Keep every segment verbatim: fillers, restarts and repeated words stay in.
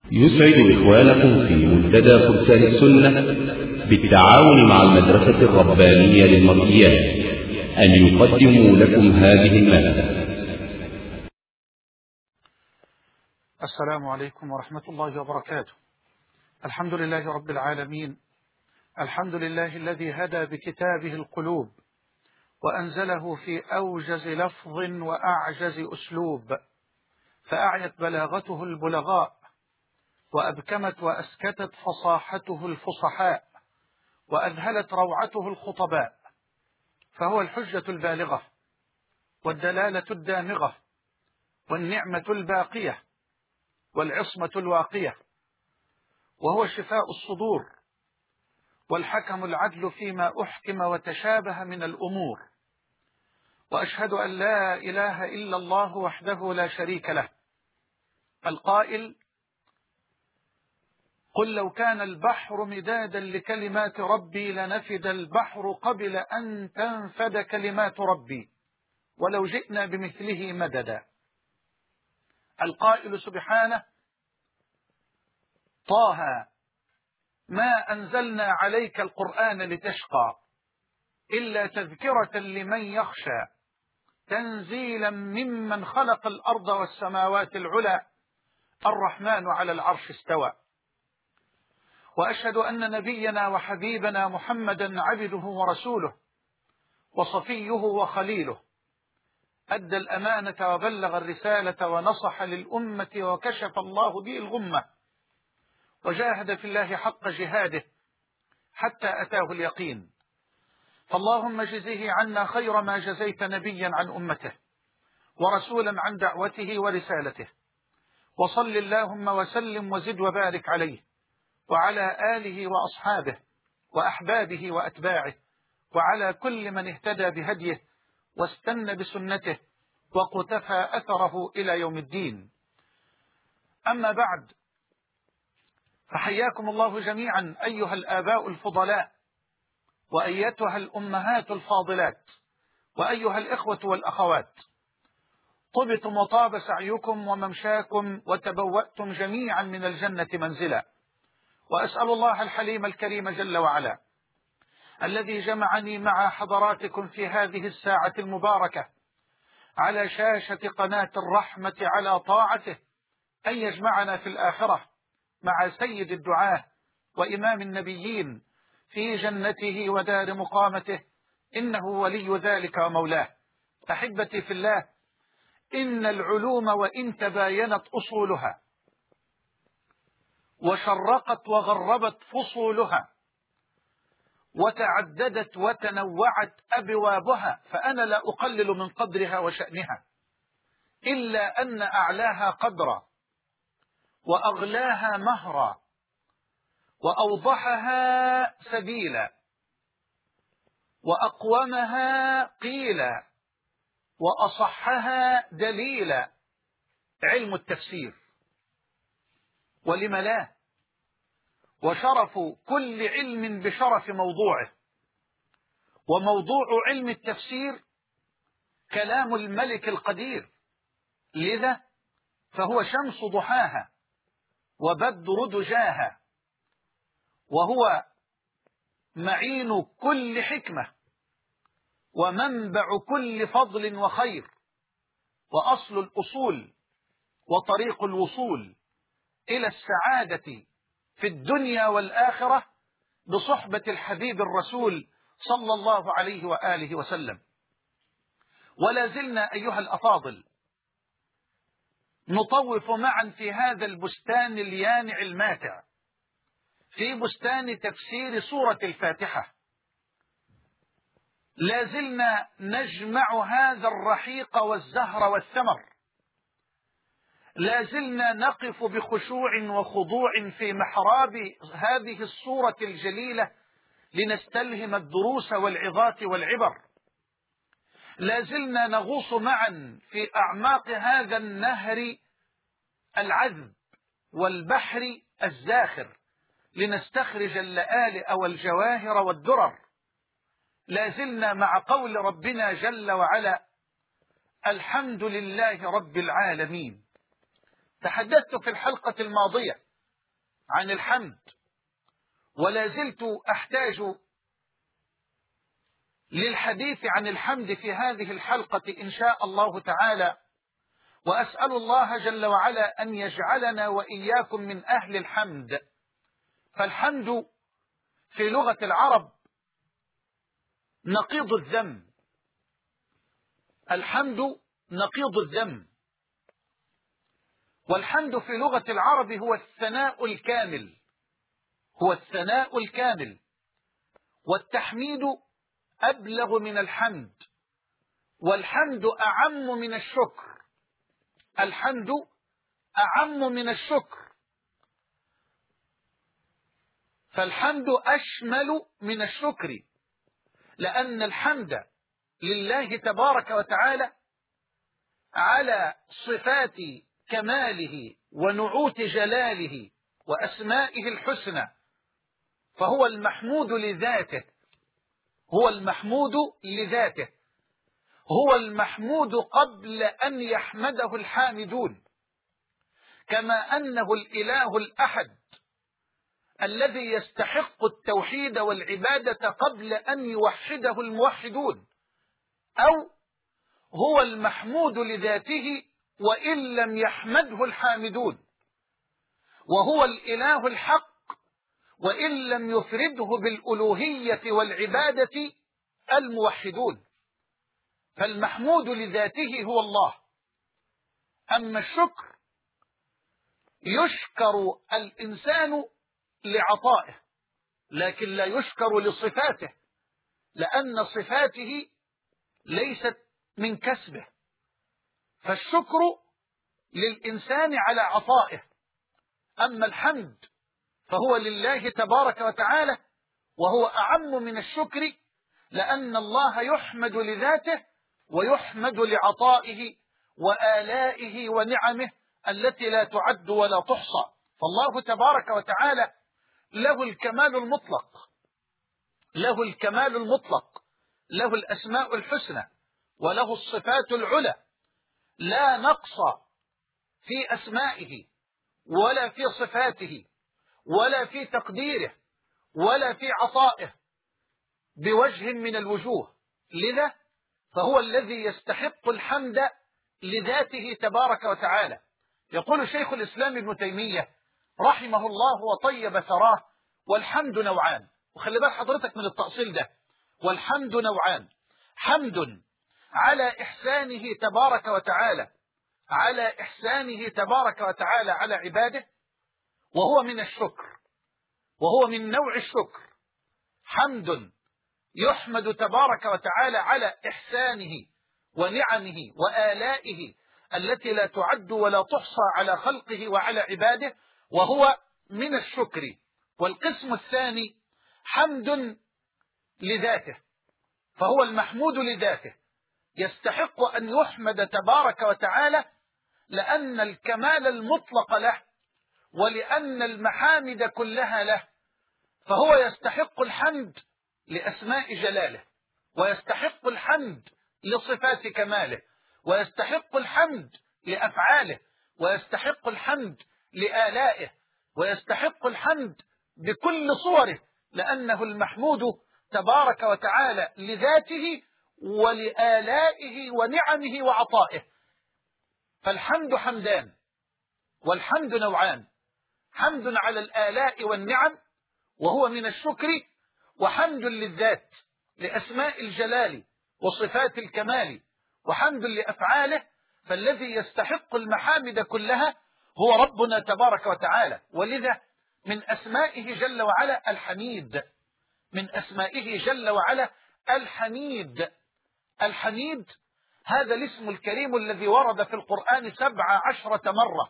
يسعد إخوانكم في منتدى فرسان السنة بالتعاون مع المدرسة الربانية للمرئيات أن يقدموا لكم هذه المادة. السلام عليكم ورحمة الله وبركاته. الحمد لله رب العالمين، الحمد لله الذي هدى بكتابه القلوب وأنزله في أوجز لفظ وأعجز أسلوب، فأعيت بلاغته البلغاء وأبكمت وأسكتت فصاحته الفصحاء وأذهلت روعته الخطباء، فهو الحجة البالغة والدلالة الدامغة والنعمة الباقية والعصمة الواقية، وهو شفاء الصدور والحكم العدل فيما أحكم وتشابه من الأمور. وأشهد أن لا إله إلا الله وحده لا شريك له، القائل: قل لو كان البحر مدادا لكلمات ربي لنفد البحر قبل أن تنفد كلمات ربي ولو جئنا بمثله مددا. القائل سبحانه: طه ما أنزلنا عليك القرآن لتشقى إلا تذكرة لمن يخشى تنزيلا ممن خلق الأرض والسماوات العلى الرحمن على العرش استوى. وأشهد أن نبينا وحبيبنا محمدا عبده ورسوله وصفيه وخليله، أدى الأمانة وبلغ الرسالة ونصح للأمة وكشف الله به الغمة، وجاهد في الله حق جهاده حتى أتاه اليقين. فاللهم جزه عنا خير ما جزيت نبيا عن أمته ورسولا عن دعوته ورسالته، وصل اللهم وسلم وزد وبارك عليه وعلى آله وأصحابه وأحبابه وأتباعه وعلى كل من اهتدى بهديه واستنى بسنته وقتفى أثره إلى يوم الدين. أما بعد، فحياكم الله جميعا أيها الآباء الفضلاء وأيتها الأمهات الفاضلات وأيها الإخوة والأخوات، طبتم وطاب سعيكم وممشاكم وتبوأتم جميعا من الجنة منزلا. وأسأل الله الحليم الكريم جل وعلا الذي جمعني مع حضراتكم في هذه الساعة المباركة على شاشة قناة الرحمة على طاعته أن يجمعنا في الآخرة مع سيد الدعاة وإمام النبيين في جنته ودار مقامته، إنه ولي ذلك ومولاه. أحبتي في الله، إن العلوم وإن تباينت أصولها وشرقت وغربت فصولها وتعددت وتنوعت أبوابها، فأنا لا أقلل من قدرها وشأنها، إلا أن أعلاها قدرا وأغلاها مهرا وأوضحها سبيلا وأقومها قيلا وأصحها دليلا علم التفسير. ولم لا؟ وشرف كل علم بشرف موضوعه، وموضوع علم التفسير كلام الملك القدير، لذا فهو شمس ضحاها وبدر دجاها، وهو معين كل حكمة ومنبع كل فضل وخير وأصل الأصول وطريق الوصول إلى السعادة في الدنيا والآخرة بصحبة الحبيب الرسول صلى الله عليه وآله وسلم. ولا زلنا أيها الأفاضل نطوف معا في هذا البستان اليانع الماتع، في بستان تفسير سورة الفاتحة. لا زلنا نجمع هذا الرحيق والزهر والثمر، لا زلنا نقف بخشوع وخضوع في محراب هذه السورة الجليلة لنستلهم الدروس والعظات والعبر، لا زلنا نغوص معا في أعماق هذا النهر العذب والبحر الزاخر لنستخرج اللآلئ والجواهر والدرر، لا زلنا مع قول ربنا جل وعلا: الحمد لله رب العالمين. تحدثت في الحلقة الماضية عن الحمد، ولا زلت أحتاج للحديث عن الحمد في هذه الحلقة إن شاء الله تعالى، وأسأل الله جل وعلا أن يجعلنا وإياكم من أهل الحمد. فالحمد في لغة العرب نقيض الذم، الحمد نقيض الذم، والحمد في لغة العرب هو الثناء الكامل، هو الثناء الكامل، والتحميد أبلغ من الحمد، والحمد أعم من الشكر، الحمد أعم من الشكر، فالحمد أشمل من الشكر، لأن الحمد لله تبارك وتعالى على صفات كماله ونعوت جلاله وأسمائه الحسنى، فهو المحمود لذاته، هو المحمود لذاته، هو المحمود قبل أن يحمده الحامدون، كما أنه الإله الأحد الذي يستحق التوحيد والعبادة قبل أن يوحده الموحدون، أو هو المحمود لذاته وإن لم يحمده الحامدون، وهو الإله الحق وإن لم يفرده بالألوهية والعبادة الموحدون، فالمحمود لذاته هو الله. أما الشكر يشكر الإنسان لعطائه، لكن لا يشكر لصفاته، لأن صفاته ليست من كسبه، فالشكر للإنسان على عطائه. أما الحمد فهو لله تبارك وتعالى، وهو أعم من الشكر، لأن الله يحمد لذاته ويحمد لعطائه وآلائه ونعمه التي لا تعد ولا تحصى. فالله تبارك وتعالى له الكمال المطلق، له الكمال المطلق، له الأسماء الحسنى وله الصفات العلى، لا نقص في أسمائه ولا في صفاته ولا في تقديره ولا في عطائه بوجه من الوجوه، لذا فهو الذي يستحق الحمد لذاته تبارك وتعالى. يقول شيخ الإسلام ابن تيمية رحمه الله وطيب ثراه: والحمد نوعان. وخلي بال حضرتك من التأصيل ده، والحمد نوعان: حمد على إحسانه تبارك وتعالى، على إحسانه تبارك وتعالى على عباده، وهو من الشكر، وهو من نوع الشكر، حمد يحمد تبارك وتعالى على إحسانه ونعمه وآلائه التي لا تعد ولا تحصى على خلقه وعلى عباده، وهو من الشكر. والقسم الثاني حمد لذاته، فهو المحمود لذاته، يستحق أن يحمد تبارك وتعالى لأن الكمال المطلق له ولأن المحامد كلها له، فهو يستحق الحمد لأسماء جلاله، ويستحق الحمد لصفات كماله، ويستحق الحمد لأفعاله، ويستحق الحمد لآلائه، ويستحق الحمد بكل صوره، لأنه المحمود تبارك وتعالى لذاته ولآلائه ونعمه وعطائه. فالحمد حمدان، والحمد نوعان: حمد على الآلاء والنعم وهو من الشكر، وحمد للذات لأسماء الجلال وصفات الكمال، وحمد لأفعاله، فالذي يستحق المحامد كلها هو ربنا تبارك وتعالى. ولذا من أسمائه جل وعلا الحميد، من أسمائه جل وعلا الحميد. الحميد هذا الاسم الكريم الذي ورد في القرآن سبع عشرة مرة،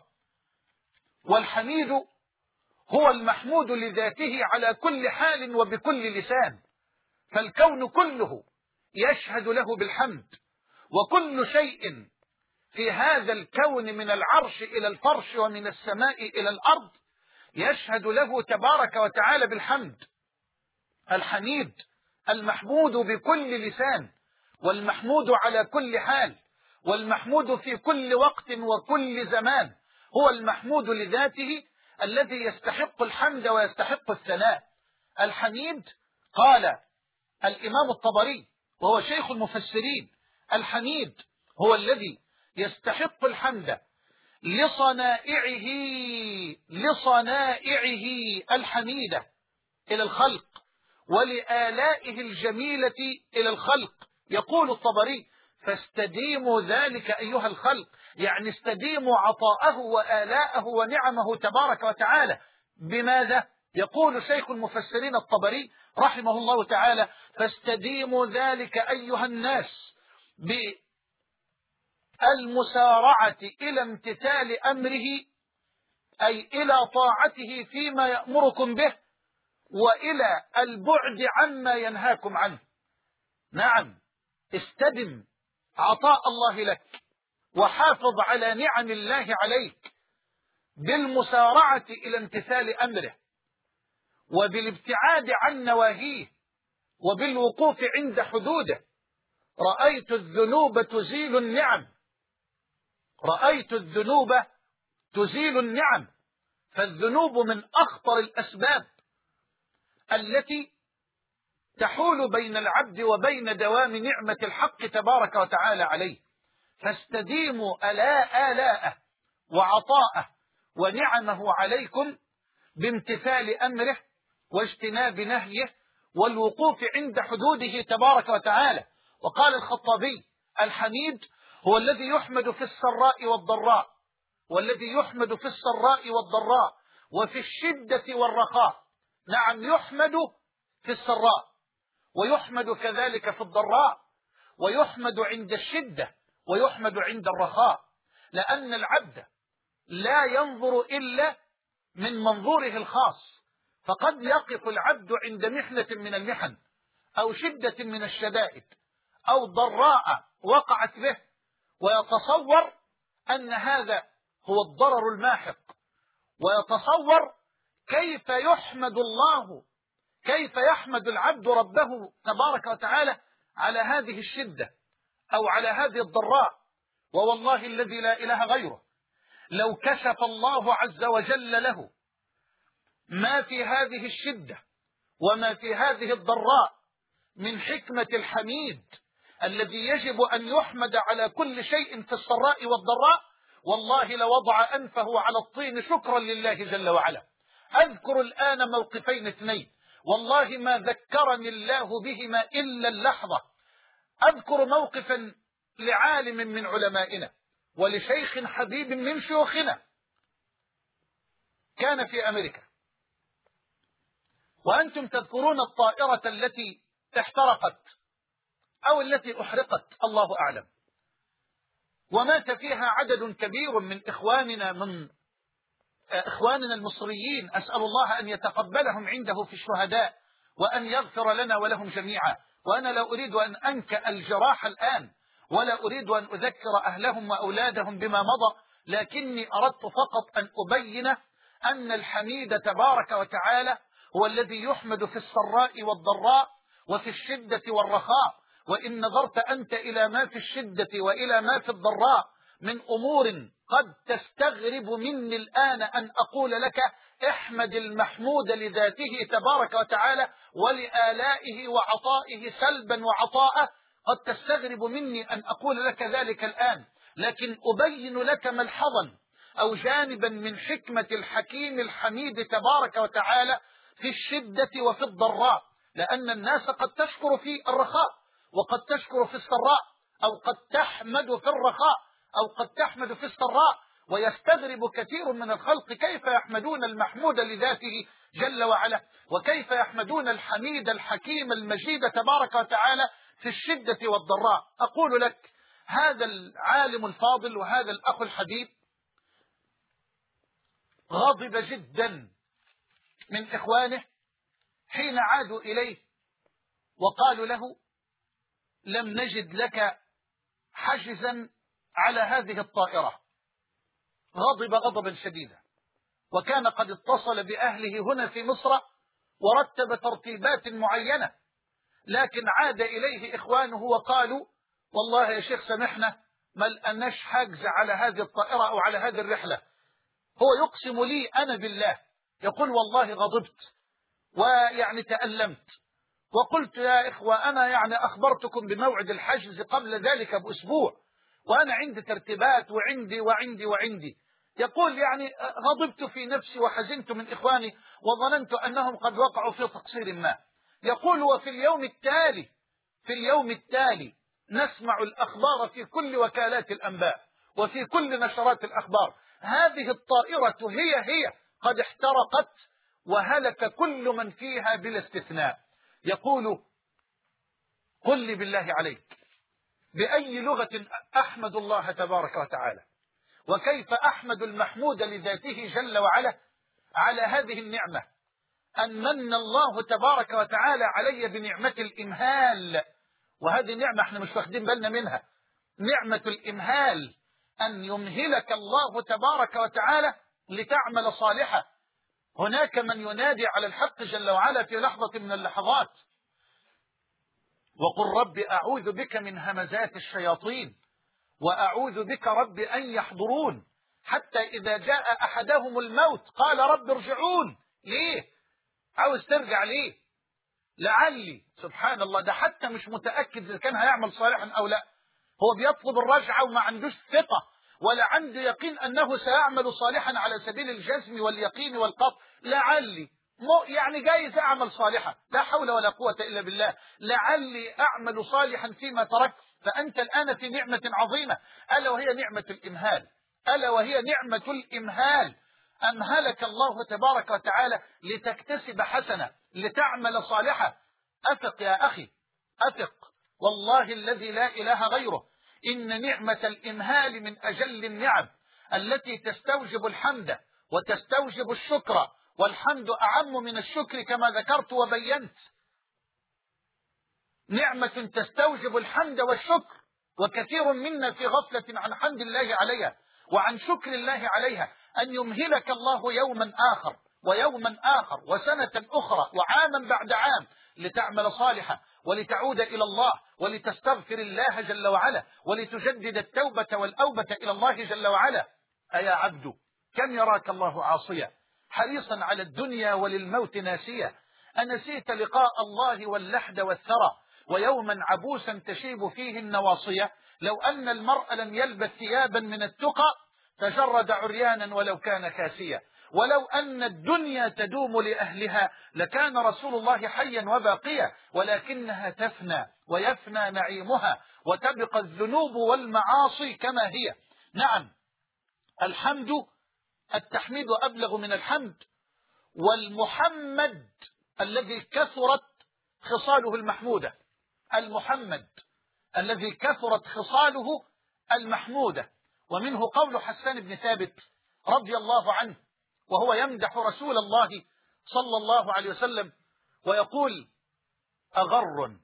والحميد هو المحمود لذاته على كل حال وبكل لسان، فالكون كله يشهد له بالحمد، وكل شيء في هذا الكون من العرش إلى الفرش ومن السماء إلى الأرض يشهد له تبارك وتعالى بالحمد. الحميد المحمود بكل لسان، والمحمود على كل حال، والمحمود في كل وقت وكل زمان، هو المحمود لذاته الذي يستحق الحمد ويستحق الثناء. الحميد قال الإمام الطبري وهو شيخ المفسرين: الحميد هو الذي يستحق الحمد لصنائعه لصنائعه الحميدة إلى الخلق ولآلائه الجميلة إلى الخلق. يقول الطبري: فاستديموا ذلك أيها الخلق، يعني استديموا عطاءه وآلاءه ونعمه تبارك وتعالى. بماذا؟ يقول شيخ المفسرين الطبري رحمه الله تعالى: فاستديموا ذلك أيها الناس بالمسارعة إلى امتثال أمره، أي إلى طاعته فيما يأمركم به، وإلى البعد عما ينهاكم عنه. نعم، استدم عطاء الله لك وحافظ على نعم الله عليك بالمسارعة إلى امتثال أمره، وبالابتعاد عن نواهيه، وبالوقوف عند حدوده. رأيت الذنوب تزيل النعم، رأيت الذنوب تزيل النعم. فالذنوب من أخطر الأسباب التي تحول بين العبد وبين دوام نعمة الحق تبارك وتعالى عليه. فاستديموا ألاء آلاءه وعطاءه ونعمه عليكم بامتثال أمره واجتناب نهيه والوقوف عند حدوده تبارك وتعالى. وقال الخطابي: الحميد هو الذي يحمد في السراء والضراء، والذي يحمد في السراء والضراء وفي الشدة والرخاء. نعم، يحمد في السراء ويحمد كذلك في الضراء، ويحمد عند الشدة ويحمد عند الرخاء، لأن العبد لا ينظر إلا من منظوره الخاص. فقد يقف العبد عند محنة من المحن أو شدة من الشدائد أو ضراء وقعت به، ويتصور أن هذا هو الضرر الماحق، ويتصور كيف يحمد الله كيف يحمد العبد ربه تبارك وتعالى على هذه الشدة أو على هذه الضراء. ووالله الذي لا إله غيره، لو كشف الله عز وجل له ما في هذه الشدة وما في هذه الضراء من حكمة الحميد الذي يجب أن يحمد على كل شيء في السراء والضراء، والله لوضع أنفه على الطين شكرا لله جل وعلا. أذكر الآن موقفين اثنين والله ما ذكرني الله بهما إلا اللحظة. أذكر موقفا لعالم من علمائنا ولشيخ حبيب من شيوخنا كان في أمريكا، وأنتم تذكرون الطائرة التي احترقت أو التي أحرقت الله أعلم، ومات فيها عدد كبير من إخواننا من إخواننا المصريين. أسأل الله أن يتقبلهم عنده في الشهداء وأن يغفر لنا ولهم جميعا. وأنا لا أريد أن أنكأ الجراح الآن، ولا أريد أن أذكر أهلهم وأولادهم بما مضى، لكني أردت فقط أن أبين أن الحميد تبارك وتعالى هو الذي يحمد في السراء والضراء وفي الشدة والرخاء. وإن نظرت أنت إلى ما في الشدة وإلى ما في الضراء من أمور قد تستغرب مني الآن أن أقول لك احمد المحمود لذاته تبارك وتعالى ولآلائه وعطائه سلبا وعطاءه، قد تستغرب مني أن أقول لك ذلك الآن، لكن أبين لك ملحظا أو جانبا من حكمة الحكيم الحميد تبارك وتعالى في الشدة وفي الضراء. لأن الناس قد تشكر في الرخاء وقد تشكر في السراء، أو قد تحمد في الرخاء أو قد تحمد في السراء، ويستغرب كثير من الخلق كيف يحمدون المحمود لذاته جل وعلا، وكيف يحمدون الحميد الحكيم المجيد تبارك وتعالى في الشدة والضراء. أقول لك هذا العالم الفاضل وهذا الأخ الحبيب غضب جدا من إخوانه حين عادوا إليه وقالوا له لم نجد لك حجزا على هذه الطائرة. غضب غضبا شديدا، وكان قد اتصل بأهله هنا في مصر ورتب ترتيبات معينة، لكن عاد إليه إخوانه وقالوا والله يا شيخ سمحنا ما لقناش حجز على هذه الطائرة أو على هذه الرحلة. هو يقسم لي أنا بالله، يقول والله غضبت ويعني تألمت، وقلت يا إخوة أنا يعني أخبرتكم بموعد الحجز قبل ذلك بأسبوع، وأنا عندي ترتيبات وعندي وعندي وعندي. يقول يعني غضبت في نفسي وحزنت من إخواني وظننت أنهم قد وقعوا في تقصير ما. يقول وفي اليوم التالي في اليوم التالي نسمع الأخبار في كل وكالات الأنباء وفي كل نشرات الأخبار، هذه الطائرة هي هي قد احترقت وهلك كل من فيها بلا استثناء. يقول قل لي بالله عليك بأي لغة أحمد الله تبارك وتعالى، وكيف أحمد المحمود لذاته جل وعلا على هذه النعمة، أن من الله تبارك وتعالى علي بنعمة الإمهال، وهذه نعمة احنا مش واخدين بالنا منها، نعمة الإمهال، أن يمهلك الله تبارك وتعالى لتعمل صالحة. هناك من ينادي على الحق جل وعلا في لحظة من اللحظات وقل رب أعوذ بك من همزات الشياطين وأعوذ بك رب أن يحضرون، حتى إذا جاء أحدهم الموت قال رب ارجعون. ليه؟ عاوز ترجع ليه؟ لعلي، سبحان الله، ده حتى مش متأكد إذا كان هيعمل صالحا أو لا، هو بيطلب الرجعة وما عندوش ثقة ولا عنده يقين أنه سيعمل صالحا على سبيل الجزم واليقين والقطع. لعلي يعني جايز أعمل صالحا، لا حول ولا قوة إلا بالله، لعلي أعمل صالحا فيما تركت. فأنت الآن في نعمة عظيمة، ألا وهي نعمة الإمهال، ألا وهي نعمة الإمهال. أمهلك الله تبارك وتعالى لتكتسب حسنة، لتعمل صالحة. أثق يا أخي، أثق والله الذي لا إله غيره، إن نعمة الإمهال من أجل النعم التي تستوجب الحمد وتستوجب الشكر، والحمد أعم من الشكر كما ذكرت وبينت. نعمة تستوجب الحمد والشكر، وكثير منا في غفلة عن حمد الله عليها وعن شكر الله عليها. أن يمهلك الله يوما آخر ويوما آخر وسنة أخرى وعاما بعد عام لتعمل صالحة ولتعود إلى الله ولتستغفر الله جل وعلا ولتجدد التوبة والأوبة إلى الله جل وعلا. أيا عبد كم يراك الله عاصيا حريصا على الدنيا وللموت ناسيا، أنسيت لقاء الله واللحد والثرى ويوما عبوسا تشيب فيه النواصية. لو أن المرء لم يلبس ثيابا من التقى تجرد عريانا ولو كان كاسيا، ولو أن الدنيا تدوم لأهلها لكان رسول الله حيا وباقيا، ولكنها تفنى ويفنى نعيمها وتبقى الذنوب والمعاصي كما هي. نعم، الحمد، التحميد أبلغ من الحمد، والمحمد الذي كثرت خصاله المحمودة، المحمد الذي كثرت خصاله المحمودة. ومنه قول حسان بن ثابت رضي الله عنه وهو يمدح رسول الله صلى الله عليه وسلم ويقول أغر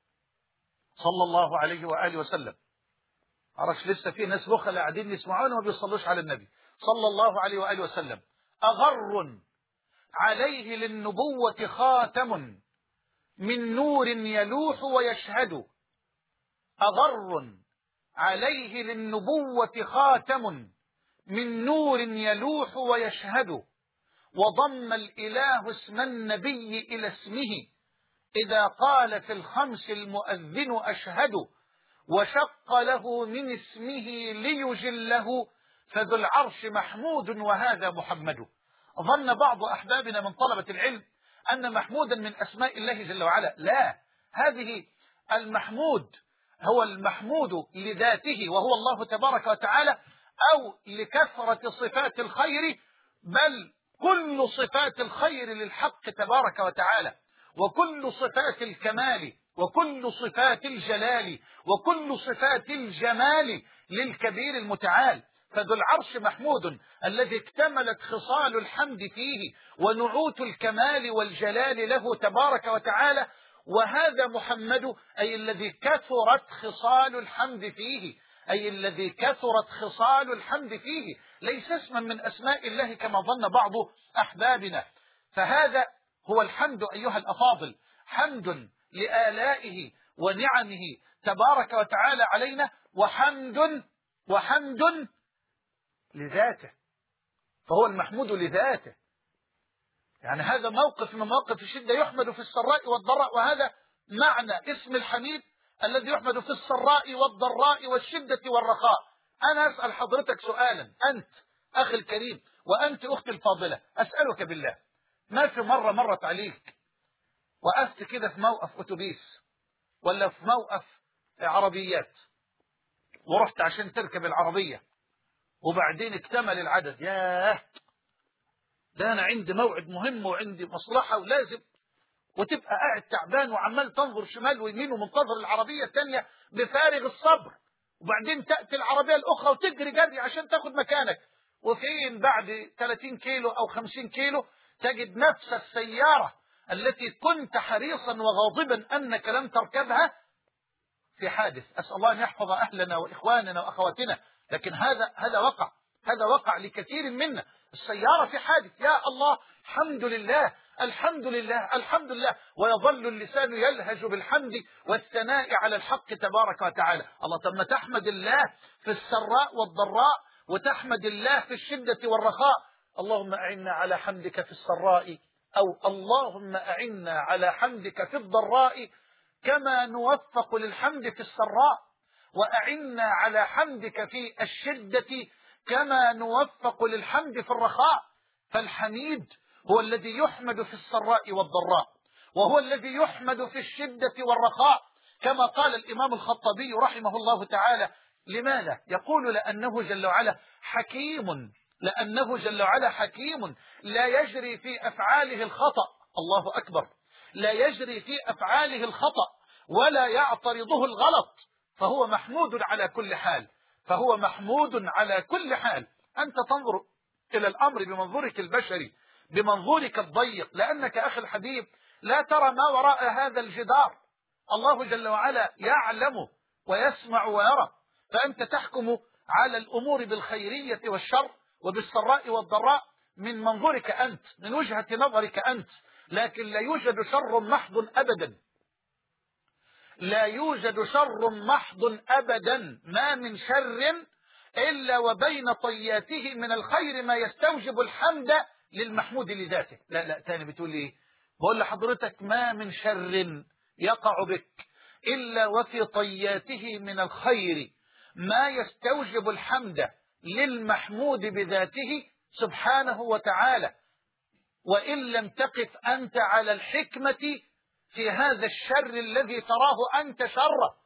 صلى الله عليه وآله وسلم. عرش لسه في ناس بخل قاعدين يسمعونه وما بيصلوش على النبي صلى الله عليه وآله وسلم. أغر عليه للنبوة خاتم من نور يلوح ويشهد، أغر عليه للنبوة خاتم من نور يلوح ويشهد، وضم الإله اسم النبي إلى اسمه إذا قال في الخمس المؤذن أشهد، وشق له من اسمه ليجله فذو العرش محمود وهذا محمد. ظن بعض أحبابنا من طلبة العلم أن محمودا من أسماء الله جل وعلا، لا، هذه المحمود هو المحمود لذاته وهو الله تبارك وتعالى، أو لكثرة صفات الخير، بل كل صفات الخير للحق تبارك وتعالى، وكل صفات الكمال وكل صفات الجلال وكل صفات الجمال للكبير المتعال. فذو العرش محمود الذي اكتملت خصال الحمد فيه ونعوت الكمال والجلال له تبارك وتعالى، وهذا محمد أي الذي كثرت خصال الحمد فيه، أي الذي كثرت خصال الحمد فيه، ليس اسما من أسماء الله كما ظن بعض أحبابنا. فهذا هو الحمد أيها الأفاضل، حمد لآلائه ونعمه تبارك وتعالى علينا، وحمد وحمد لذاته. فهو المحمود لذاته. يعني هذا موقف من مواقف الشدة يحمد في السراء والضراء، وهذا معنى اسم الحميد الذي يحمد في السراء والضراء والشدة والرخاء. أنا أسأل حضرتك سؤالا، أنت أخي الكريم وأنت أختي الفاضلة، أسألك بالله، ما في مرة مرت عليك وقفت كده في موقف أتوبيس ولا في موقف عربيات ورحت عشان تركب العربية وبعدين اكتمل العدد، ياه ده أنا عندي موعد مهم وعندي مصلحة ولازم، وتبقى قاعد تعبان وعمال تنظر شمال ويمين ومنتظر العربية الثانية بفارغ الصبر، وبعدين تأتي العربية الأخرى وتجري جري عشان تاخد مكانك، وفين بعد ثلاثين كيلو أو خمسين كيلو تجد نفس السيارة التي كنت حريصا وغاضبا أنك لم تركبها في حادث. أسأل الله أن يحفظ أهلنا وإخواننا وأخواتنا، لكن هذا هذا وقع هذا وقع لكثير منا، السيارة في حادث، يا الله الحمد لله الحمد لله الحمد لله، ويظل اللسان يلهج بالحمد والثناء على الحق تبارك وتعالى. الله، طب ما تحمد الله في السراء والضراء وتحمد الله في الشدة والرخاء. اللهم أعنا على حمدك في السراء، أو اللهم أعنا على حمدك في الضراء كما نوفق للحمد في السراء، وأعنا على حمدك في الشدة كما نوفق للحمد في الرخاء. فالحميد هو الذي يحمد في السراء والضراء، وهو الذي يحمد في الشدة والرخاء، كما قال الإمام الخطابي رحمه الله تعالى. لماذا؟ يقول لأنه جل وعلا حكيم، لأنه جل وعلا حكيم لا يجري في أفعاله الخطأ. الله أكبر، لا يجري في أفعاله الخطأ ولا يعترضه الغلط، فهو محمود على كل حال، فهو محمود على كل حال. أنت تنظر إلى الأمر بمنظورك البشري، بمنظورك الضيق، لأنك أخي الحبيب لا ترى ما وراء هذا الجدار. الله جل وعلا يعلم ويسمع ويرى، فأنت تحكم على الأمور بالخيرية والشر وبالسراء والضراء من منظورك أنت، من وجهة نظرك أنت، لكن لا يوجد شر محض أبدا، لا يوجد شر محض أبدا، ما من شر إلا وبين طياته من الخير ما يستوجب الحمد للمحمود لذاته. لا لا تاني بتقول ايه؟ بقول لحضرتك ما من شر يقع بك إلا وفي طياته من الخير ما يستوجب الحمد للمحمود بذاته سبحانه وتعالى، وإن لم تقف أنت على الحكمة في هذا الشر الذي تراه أنت شره.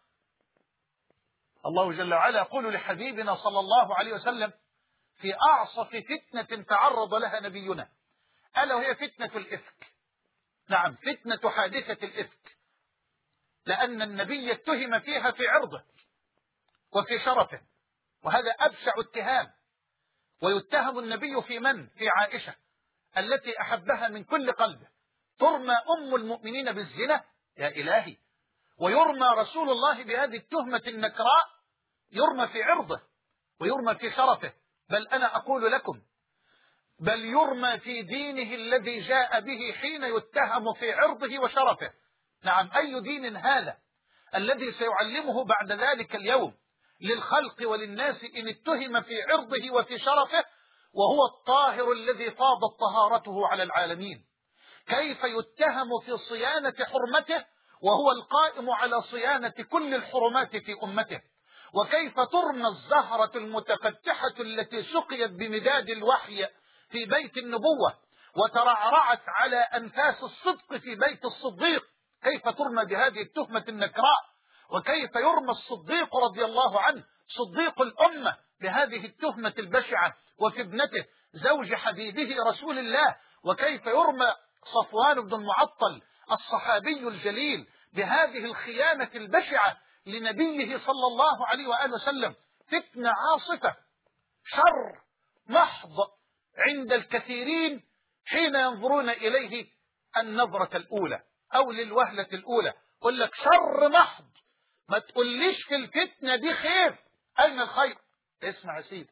الله جل وعلا يقول لحبيبنا صلى الله عليه وسلم في أعصف فتنة تعرض لها نبينا، ألا وهي فتنة الإفك. نعم، فتنة حادثة الإفك، لأن النبي اتهم فيها في عرضه وفي شرفه، وهذا أبشع اتهام. ويتهم النبي في من؟ في عائشة التي أحبها من كل قلبه، ترمى أم المؤمنين بالزنا، يا إلهي، ويرمى رسول الله بهذه التهمة النكراء، يرمى في عرضه ويرمى في شرفه، بل أنا أقول لكم بل يرمى في دينه الذي جاء به حين يتهم في عرضه وشرفه. نعم، أي دين هذا الذي سيعلمه بعد ذلك اليوم للخلق وللناس إن اتهم في عرضه وفي شرفه وهو الطاهر الذي فاضت طهارته على العالمين؟ كيف يتهم في صيانة حرمته وهو القائم على صيانة كل الحرمات في أمته؟ وكيف ترمى الزهرة المتفتحة التي سقيت بمداد الوحي في بيت النبوة وترعرعت على أنفاس الصدق في بيت الصديق، كيف ترمى بهذه التهمة النكراء؟ وكيف يرمى الصديق رضي الله عنه صديق الأمة بهذه التهمة البشعة وفي ابنته زوج حبيبه رسول الله؟ وكيف يرمى صفوان بن المعطل الصحابي الجليل بهذه الخيانة البشعة لنبيه صلى الله عليه وآله وسلم؟ فتنة عاصفة، شر محض عند الكثيرين حين ينظرون إليه النظرة الأولى أو للوهلة الأولى، قل لك شر محض، ما تقوليش في الفتنة دي خير. أين الخير؟ اسمع يا سيدي،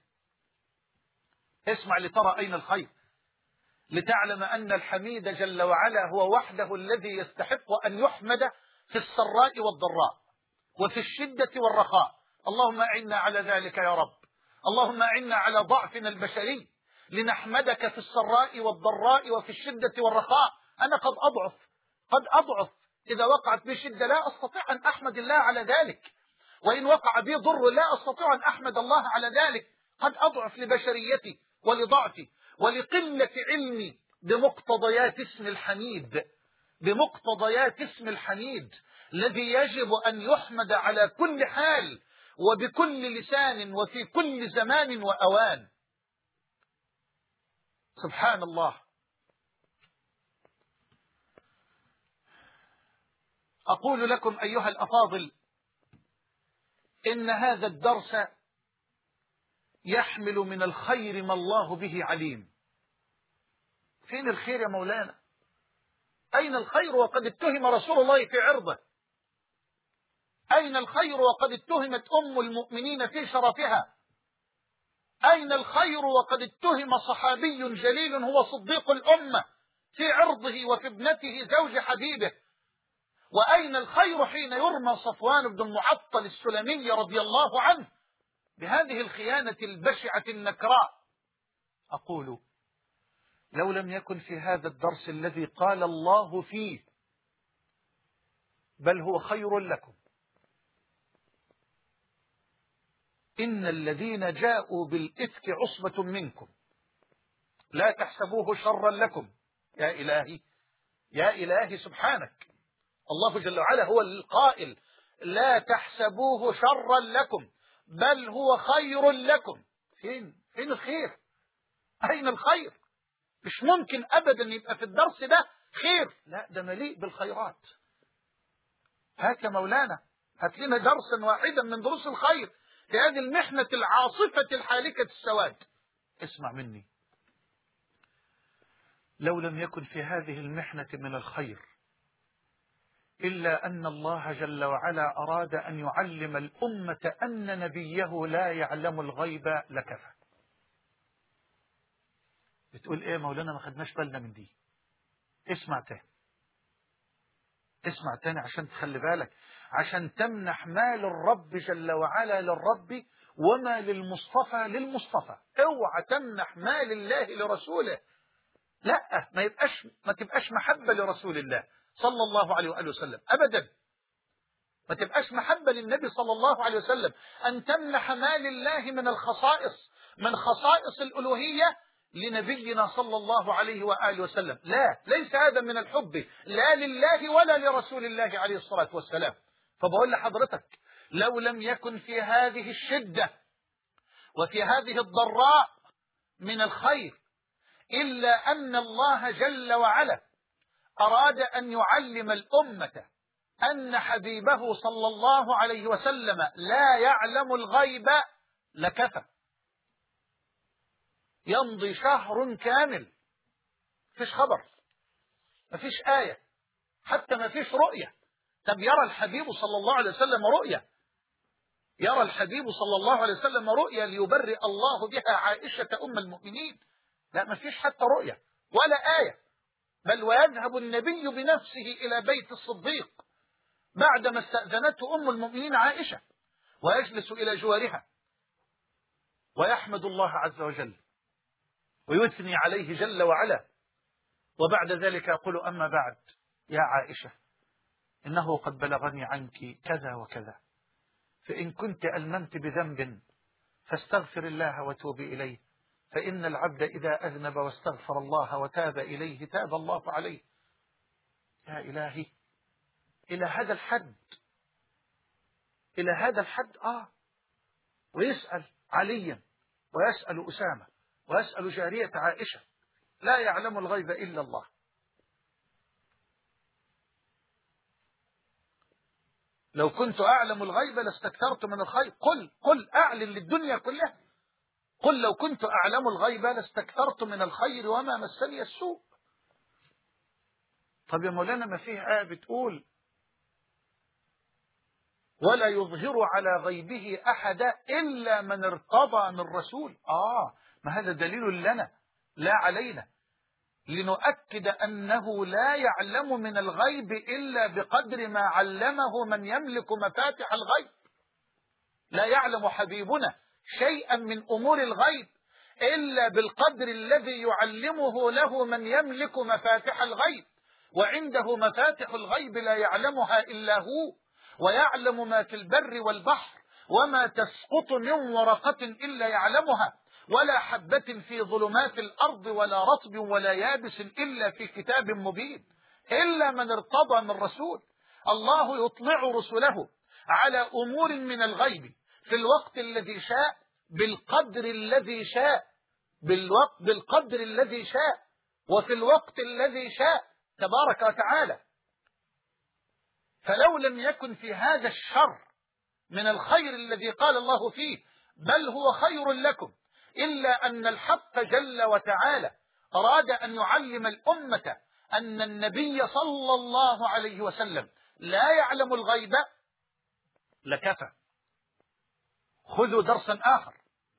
اسمع لترى أين الخير، لتعلم أن الحميد جل وعلا هو وحده الذي يستحق أن يحمد في السراء والضراء وفي الشدة والرخاء. اللهم أعنا على ذلك يا رب، اللهم أعنا على ضعفنا البشري، لنحمدك في السراء والضراء وفي الشدة والرخاء. أنا قد أضعف قد أضعف إذا وقعت بي شدة لا أستطيع أن أحمد الله على ذلك، وإن وقع بي ضر لا أستطيع أن أحمد الله على ذلك. قد أضعف لبشريتي ولضعفي ولقلة علمي بمقتضيات اسم الحميد، بمقتضيات اسم الحميد الذي يجب أن يحمد على كل حال وبكل لسان وفي كل زمان وأوان. سبحان الله. أقول لكم أيها الأفاضل إن هذا الدرس يحمل من الخير ما الله به عليم. فين الخير يا مولانا؟ أين الخير وقد اتهم رسول الله في عرضه؟ أين الخير وقد اتهمت أم المؤمنين في شرفها؟ أين الخير وقد اتهم صحابي جليل هو صديق الأمة في عرضه وفي ابنته زوج حبيبه؟ وأين الخير حين يرمى صفوان بن المعطل السلمي رضي الله عنه بهذه الخيانة البشعة النكراء؟ أقول لو لم يكن في هذا الدرس الذي قال الله فيه بل هو خير لكم، إن الذين جاءوا بالإفك عصبة منكم لا تحسبوه شرا لكم. يا إلهي يا إلهي سبحانك، الله جل وعلا هو القائل لا تحسبوه شرا لكم بل هو خير لكم. فين فين الخير؟ أين الخير؟ مش ممكن أبدا يبقى في الدرس ده خير، لا ده مليء بالخيرات. هات يا مولانا هات لنا درسا واحدا من دروس الخير في هذه المحنة العاصفة الحالكة السواد. اسمع مني، لو لم يكن في هذه المحنة من الخير إلا أن الله جل وعلا أراد أن يعلم الأمة أن نبيه لا يعلم الغيب لكفى. بتقول إيه مولانا ما خدناش بالنا من دي؟ اسمع تاني اسمع تاني عشان تخلي بالك، عشان تمنح ما للرب جل وعلا للرب وما للمصطفى للمصطفى. اوعى تمنح ما لله لرسوله، لا ما يبقاش ما تبقاش محبة لرسول الله صلى الله عليه وآله وسلم أبدا. ما تبقاش محبة للنبي صلى الله عليه وسلم أن تمنح ما لله من الخصائص من خصائص الألوهية لنبينا صلى الله عليه وآله وسلم. لا، ليس هذا من الحب لا لله ولا لرسول الله عليه الصلاة والسلام. فبقول لحضرتك لو لم يكن في هذه الشدة وفي هذه الضراء من الخير إلا أن الله جل وعلا أراد أن يعلم الأمة أن حبيبه صلى الله عليه وسلم لا يعلم الغيب لكفى. يمضي شهر كامل مفيش خبر مفيش آية حتى مفيش رؤية. طب يرى الحبيب صلى الله عليه وسلم رؤية يرى الحبيب صلى الله عليه وسلم رؤية ليبرئ الله بها عائشة أم المؤمنين؟ لا مفيش حتى رؤية ولا آية. بل ويذهب النبي بنفسه إلى بيت الصديق بعدما استأذنته أم المؤمنين عائشة ويجلس إلى جوارها ويحمد الله عز وجل ويثني عليه جل وعلا، وبعد ذلك يقول أما بعد يا عائشة إنه قد بلغني عنك كذا وكذا، فإن كنت ألممت بذنب فاستغفر الله وتوبي إليه، فإن العبد إذا أذنب واستغفر الله وتاب إليه تاب الله عليه. يا إلهي إلى هذا الحد إلى هذا الحد آه ويسأل عليا ويسأل أسامة ويسأل جارية عائشة لا يعلم الغيب إلا الله. لو كنت أعلم الغيب لاستكثرت من الخير. قل قل أعلن للدنيا كلها قل لو كنت أعلم الغيب لاستكثرت من الخير وما مسني السوء. طب يا مولانا ما فيه آية بتقول ولا يظهر على غيبه أحدا إلا من ارتضى من رسول. آه ما هذا دليل لنا لا علينا لنؤكد أنه لا يعلم من الغيب إلا بقدر ما علمه من يملك مفاتح الغيب. لا يعلم حبيبنا شيئا من أمور الغيب إلا بالقدر الذي يعلمه له من يملك مفاتح الغيب، وعنده مفاتح الغيب لا يعلمها إلا هو، ويعلم ما في البر والبحر، وما تسقط من ورقة إلا يعلمها، ولا حبة في ظلمات الأرض ولا رطب ولا يابس إلا في كتاب مبين، إلا من ارتضى من رسول. الله يطلع رسله على أمور من الغيب في الوقت الذي شاء بالقدر الذي شاء بالوقت بالقدر الذي شاء وفي الوقت الذي شاء تبارك وتعالى. فلو لم يكن في هذا الشر من الخير الذي قال الله فيه بل هو خير لكم، إلا أن الحق جل وتعالى أراد أن يعلم الأمة أن النبي صلى الله عليه وسلم لا يعلم الغيب لكفى. خذوا درسا آخر.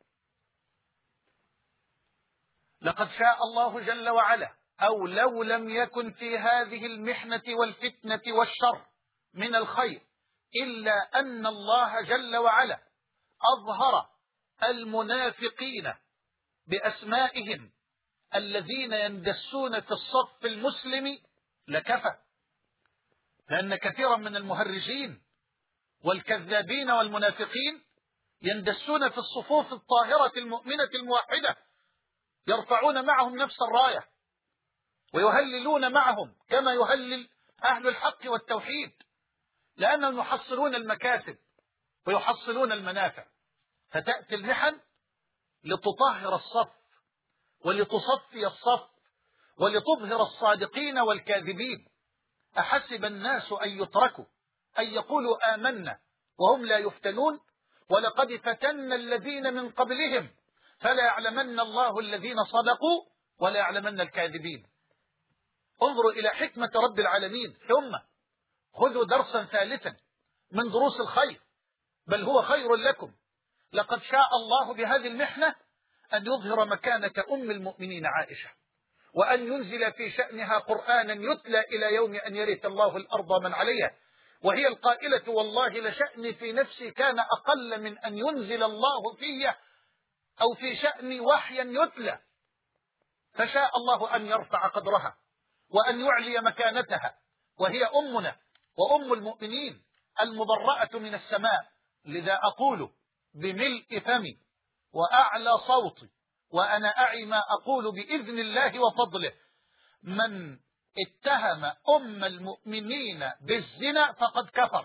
لقد شاء الله جل وعلا، أو لو لم يكن في هذه المحنة والفتنة والشر من الخير إلا أن الله جل وعلا أظهر المنافقين بأسمائهم الذين يندسون في الصف المسلم لكفى. لأن كثيرا من المهرجين والكذابين والمنافقين يندسون في الصفوف الطاهرة المؤمنة الموحدة، يرفعون معهم نفس الراية ويهللون معهم كما يهلل أهل الحق والتوحيد، لأنهم يحصلون المكاسب ويحصلون المنافع. فتأتي المحن لتطهر الصف ولتصفي الصف ولتظهر الصادقين والكاذبين. أحسب الناس أن يتركوا أن يقولوا آمنا وهم لا يفتنون، ولقد فتنا الذين من قبلهم فلا يعلمن الله الذين صدقوا ولا يعلمن الكاذبين. انظروا إلى حكمة رب العالمين. ثم خذوا درسا ثالثا من دروس الخير، بل هو خير لكم. لقد شاء الله بهذه المحنة أن يظهر مكانة أم المؤمنين عائشة، وأن ينزل في شأنها قرآنا يتلى إلى يوم أن يرث الله الأرض من عليها، وهي القائلة والله لشأني في نفسي كان أقل من أن ينزل الله في أو في شأني وحيا يتلى. فشاء الله أن يرفع قدرها وأن يعلي مكانتها، وهي أمنا وأم المؤمنين المبرأة من السماء. لذا أقول بملء فمي وأعلى صوتي وأنا أعي ما أقول بإذن الله وفضله: من اتهم أم المؤمنين بالزنا فقد كفر.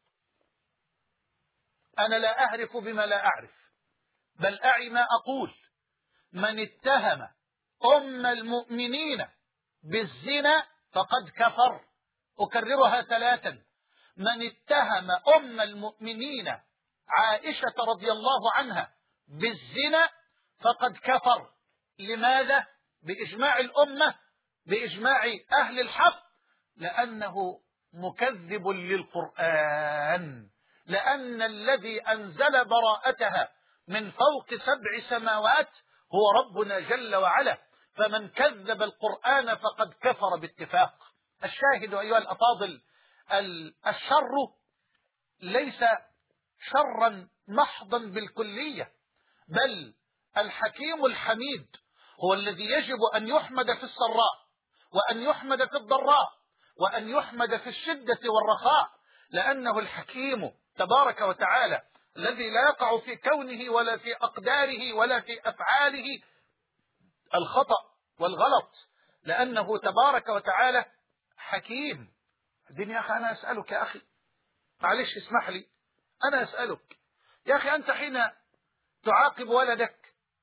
أنا لا أعرف بما لا أعرف، بل أعي ما أقول. من اتهم أم المؤمنين بالزنا فقد كفر. أكررها ثلاثا: من اتهم أم المؤمنين عائشة رضي الله عنها بالزنا فقد كفر. لماذا؟ بإجماع الأمة، بإجماع أهل الحق، لأنه مكذب للقرآن، لأن الذي أنزل براءتها من فوق سبع سماوات هو ربنا جل وعلا. فمن كذب القرآن فقد كفر باتفاق. الشاهد أيها الأفاضل، الشر ليس شرا محضا بالكلية، بل الحكيم الحميد هو الذي يجب أن يحمد في السراء وأن يحمد في الضراء وأن يحمد في الشدة والرخاء، لأنه الحكيم تبارك وتعالى الذي لا يقع في كونه ولا في أقداره ولا في أفعاله الخطأ والغلط، لأنه تبارك وتعالى حكيم. الدنيا يا أخي أنا أسألك يا أخي، معلش اسمح لي، أنا أسألك يا أخي، أنت حين تعاقب ولدك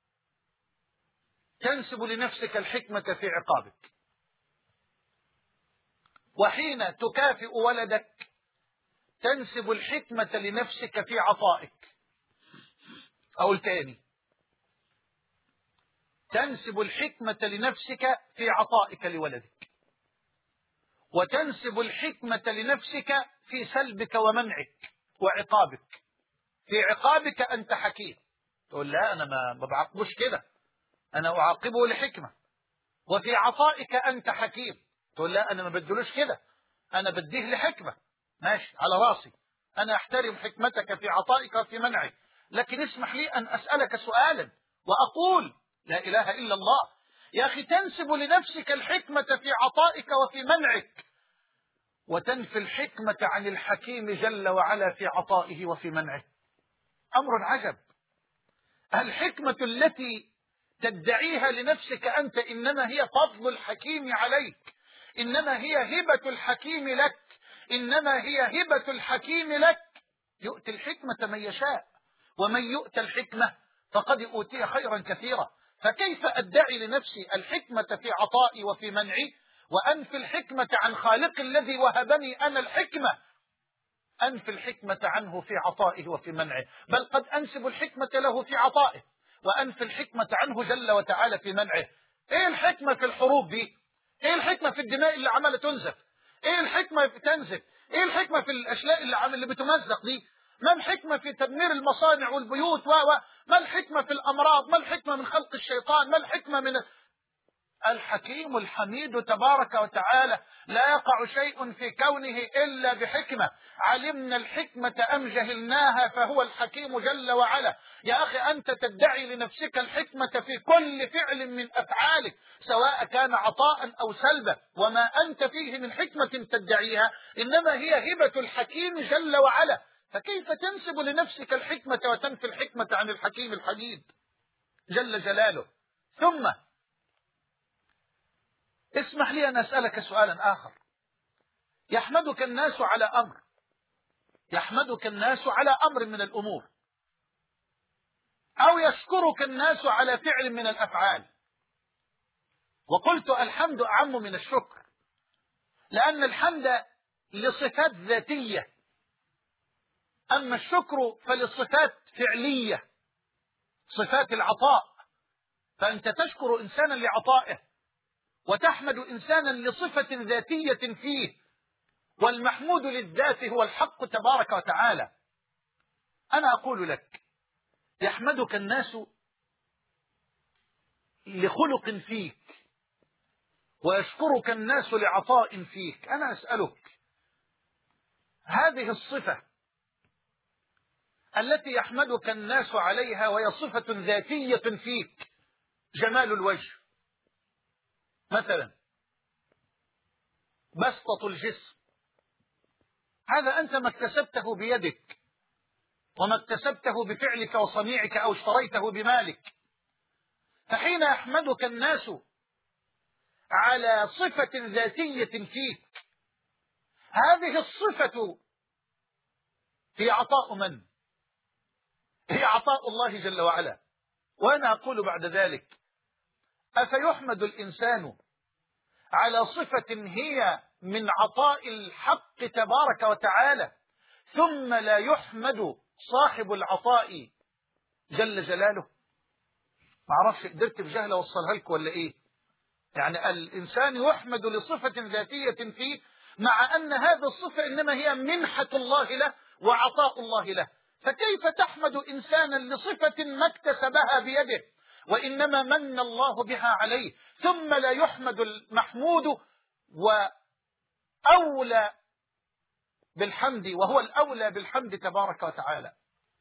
تنسب لنفسك الحكمة في عقابك، وحين تكافئ ولدك تنسب الحكمة لنفسك في عطائك. أو التاني، تنسب الحكمة لنفسك في عطائك لولدك، وتنسب الحكمة لنفسك في سلبك ومنعك وعقابك. في عقابك أنت حكيم، تقول لا أنا ما بعاقبوش كده، أنا أعاقبه لحكمة. وفي عطائك أنت حكيم، تقول لا أنا ما بدلوش كده، أنا بديه لحكمة. ماشي، على راسي، أنا أحترم حكمتك في عطائك وفي منعك، لكن اسمح لي أن أسألك سؤالا وأقول لا إله إلا الله. يا أخي تنسب لنفسك الحكمة في عطائك وفي منعك، وتنفي الحكمة عن الحكيم جل وعلا في عطائه وفي منعه. أمر عجب. الحكمة التي تدعيها لنفسك أنت إنما هي فضل الحكيم عليك، إنما هي هبة الحكيم لك، إنما هي هبة الحكيم لك. يؤتي الحكمة من يشاء، ومن يؤتى الحكمة فقد أوتي خيرا كثيرا. فكيف أدعي لنفسي الحكمة في عطائي وفي منعي وأنفي الحكمة عن خالق الذي وهبني أنا الحكمة؟ أنفي الحكمة عنه في عطائه وفي منعه، بل قد أنسب الحكمة له في عطائه وأنفي الحكمة عنه جل وتعالى في منعه. إيه الحكمة في الحروب دي؟ إيه الحكمة في الدماء اللي عمالة تنزف؟ إيه الحكمة في تنزف؟ إيه الحكمة في الأشلاء اللي عمل اللي بتمزق دي؟ ما الحكمة في تدمير المصانع والبيوت؟ و ما الحكمة في الأمراض؟ ما الحكمة من خلق الشيطان؟ ما الحكمة من الحكيم الحميد تبارك وتعالى؟ لا يقع شيء في كونه إلا بحكمة. علمنا الحكمة أم جهلناها فهو الحكيم جل وعلا. يا أخي أنت تدعي لنفسك الحكمة في كل فعل من أفعالك سواء كان عطاء أو سلبا، وما أنت فيه من حكمة تدعيها إنما هي هبة الحكيم جل وعلا. فكيف تنسب لنفسك الحكمة وتنفي الحكمة عن الحكيم الحميد جل جلاله؟ ثم اسمح لي أن أسألك سؤالا آخر. يحمدك الناس على أمر، يحمدك الناس على أمر من الأمور، أو يشكرك الناس على فعل من الأفعال. وقلت الحمد أعم من الشكر، لأن الحمد لصفات ذاتية، أما الشكر فلصفات فعلية، صفات العطاء. فأنت تشكر إنسانا لعطائه وتحمد إنسانا لصفة ذاتية فيه، والمحمود للذات هو الحق تبارك وتعالى. أنا أقول لك يحمدك الناس لخلق فيك ويشكرك الناس لعطاء فيك. أنا أسألك هذه الصفة التي يحمدك الناس عليها وهي صفة ذاتية فيك، جمال الوجه مثلا، بسطة الجسم، هذا أنت ما اكتسبته بيدك وما اكتسبته بفعلك وصنيعك أو اشتريته بمالك. فحين يحمدك الناس على صفة ذاتية فيك، هذه الصفة هي عطاء من؟ هي عطاء الله جل وعلا. وأنا أقول بعد ذلك أفيحمد الإنسان على صفة هي من عطاء الحق تبارك وتعالى ثم لا يحمد صاحب العطاء جل جلاله؟ ما أعرفش قدرت بجهل أوصلها لك ولا إيه؟ يعني الإنسان يحمد لصفة ذاتية فيه مع أن هذه الصفة إنما هي منحة الله له وعطاء الله له. فكيف تحمد إنسانا لصفة ما اكتسبها بيده وإنما من الله بها عليه، ثم لا يحمد المحمود وأولى بالحمد وهو الأولى بالحمد تبارك وتعالى؟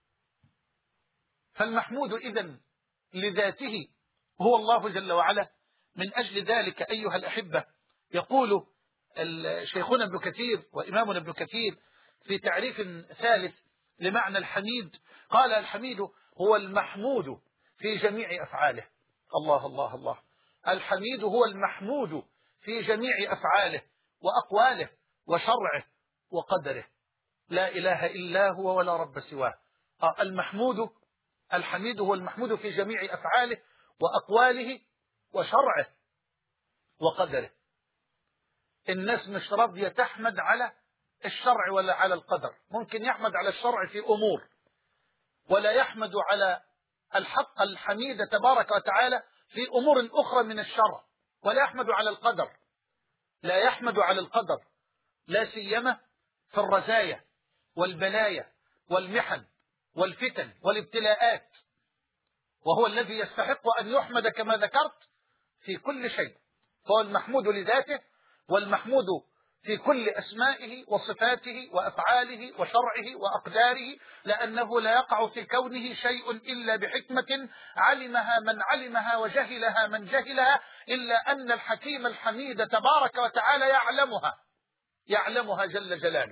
فالمحمود إذن لذاته هو الله جل وعلا. من أجل ذلك أيها الأحبة يقول شيخنا ابن كثير وإمامنا ابن كثير في تعريف ثالث لمعنى الحميد، قال الحميد هو المحمود في جميع أفعاله. الله الله الله. الحميد هو المحمود في جميع أفعاله وأقواله وشرعه وقدره، لا إله إلا هو ولا رب سواه. المحمود الحميد هو المحمود في جميع أفعاله وأقواله وشرعه وقدره. الناس مش راضية تحمد على الشرع ولا على القدر، ممكن يحمد على الشرع في أمور ولا يحمد على الحق الحميد تبارك وتعالى في أمور أخرى من الشرع، ولا يحمد على القدر، لا يحمد على القدر لا سيما في الرزايا والبلايا والمحن والفتن والابتلاءات، وهو الذي يستحق أن يحمد كما ذكرت في كل شيء. فهو المحمود لذاته والمحمود في كل أسمائه وصفاته وأفعاله وشرعه وأقداره، لأنه لا يقع في كونه شيء إلا بحكمة علمها من علمها وجهلها من جهلها، إلا أن الحكيم الحميد تبارك وتعالى يعلمها يعلمها جل جلاله.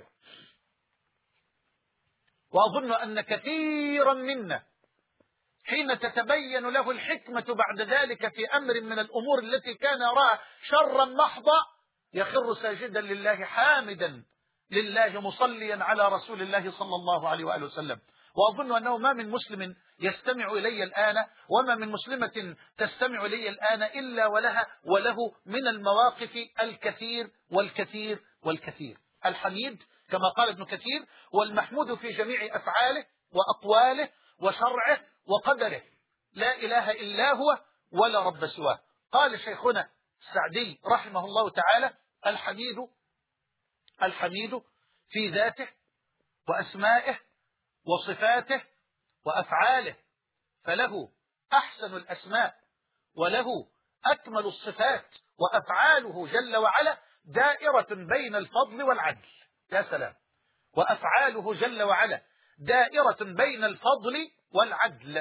وأظن أن كثيرا منا حين تتبين له الحكمة بعد ذلك في أمر من الأمور التي كان يراها شرا محضا يخر ساجدا لله حامدا لله مصليا على رسول الله صلى الله عليه وآله وسلم. وأظن أنه ما من مسلم يستمع إلي الآن وما من مسلمة تستمع إلي الآن إلا ولها وله من المواقف الكثير والكثير والكثير. الحميد كما قال ابن كثير والمحمود في جميع أفعاله وأقواله وشرعه وقدره، لا إله إلا هو ولا رب سواه. قال شيخنا السعدي رحمه الله تعالى: الحميد الحميد في ذاته وأسمائه وصفاته وأفعاله، فله أحسن الأسماء وله أكمل الصفات، وأفعاله جل وعلا دائرة بين الفضل والعدل. يا سلام! وأفعاله جل وعلا دائرة بين الفضل والعدل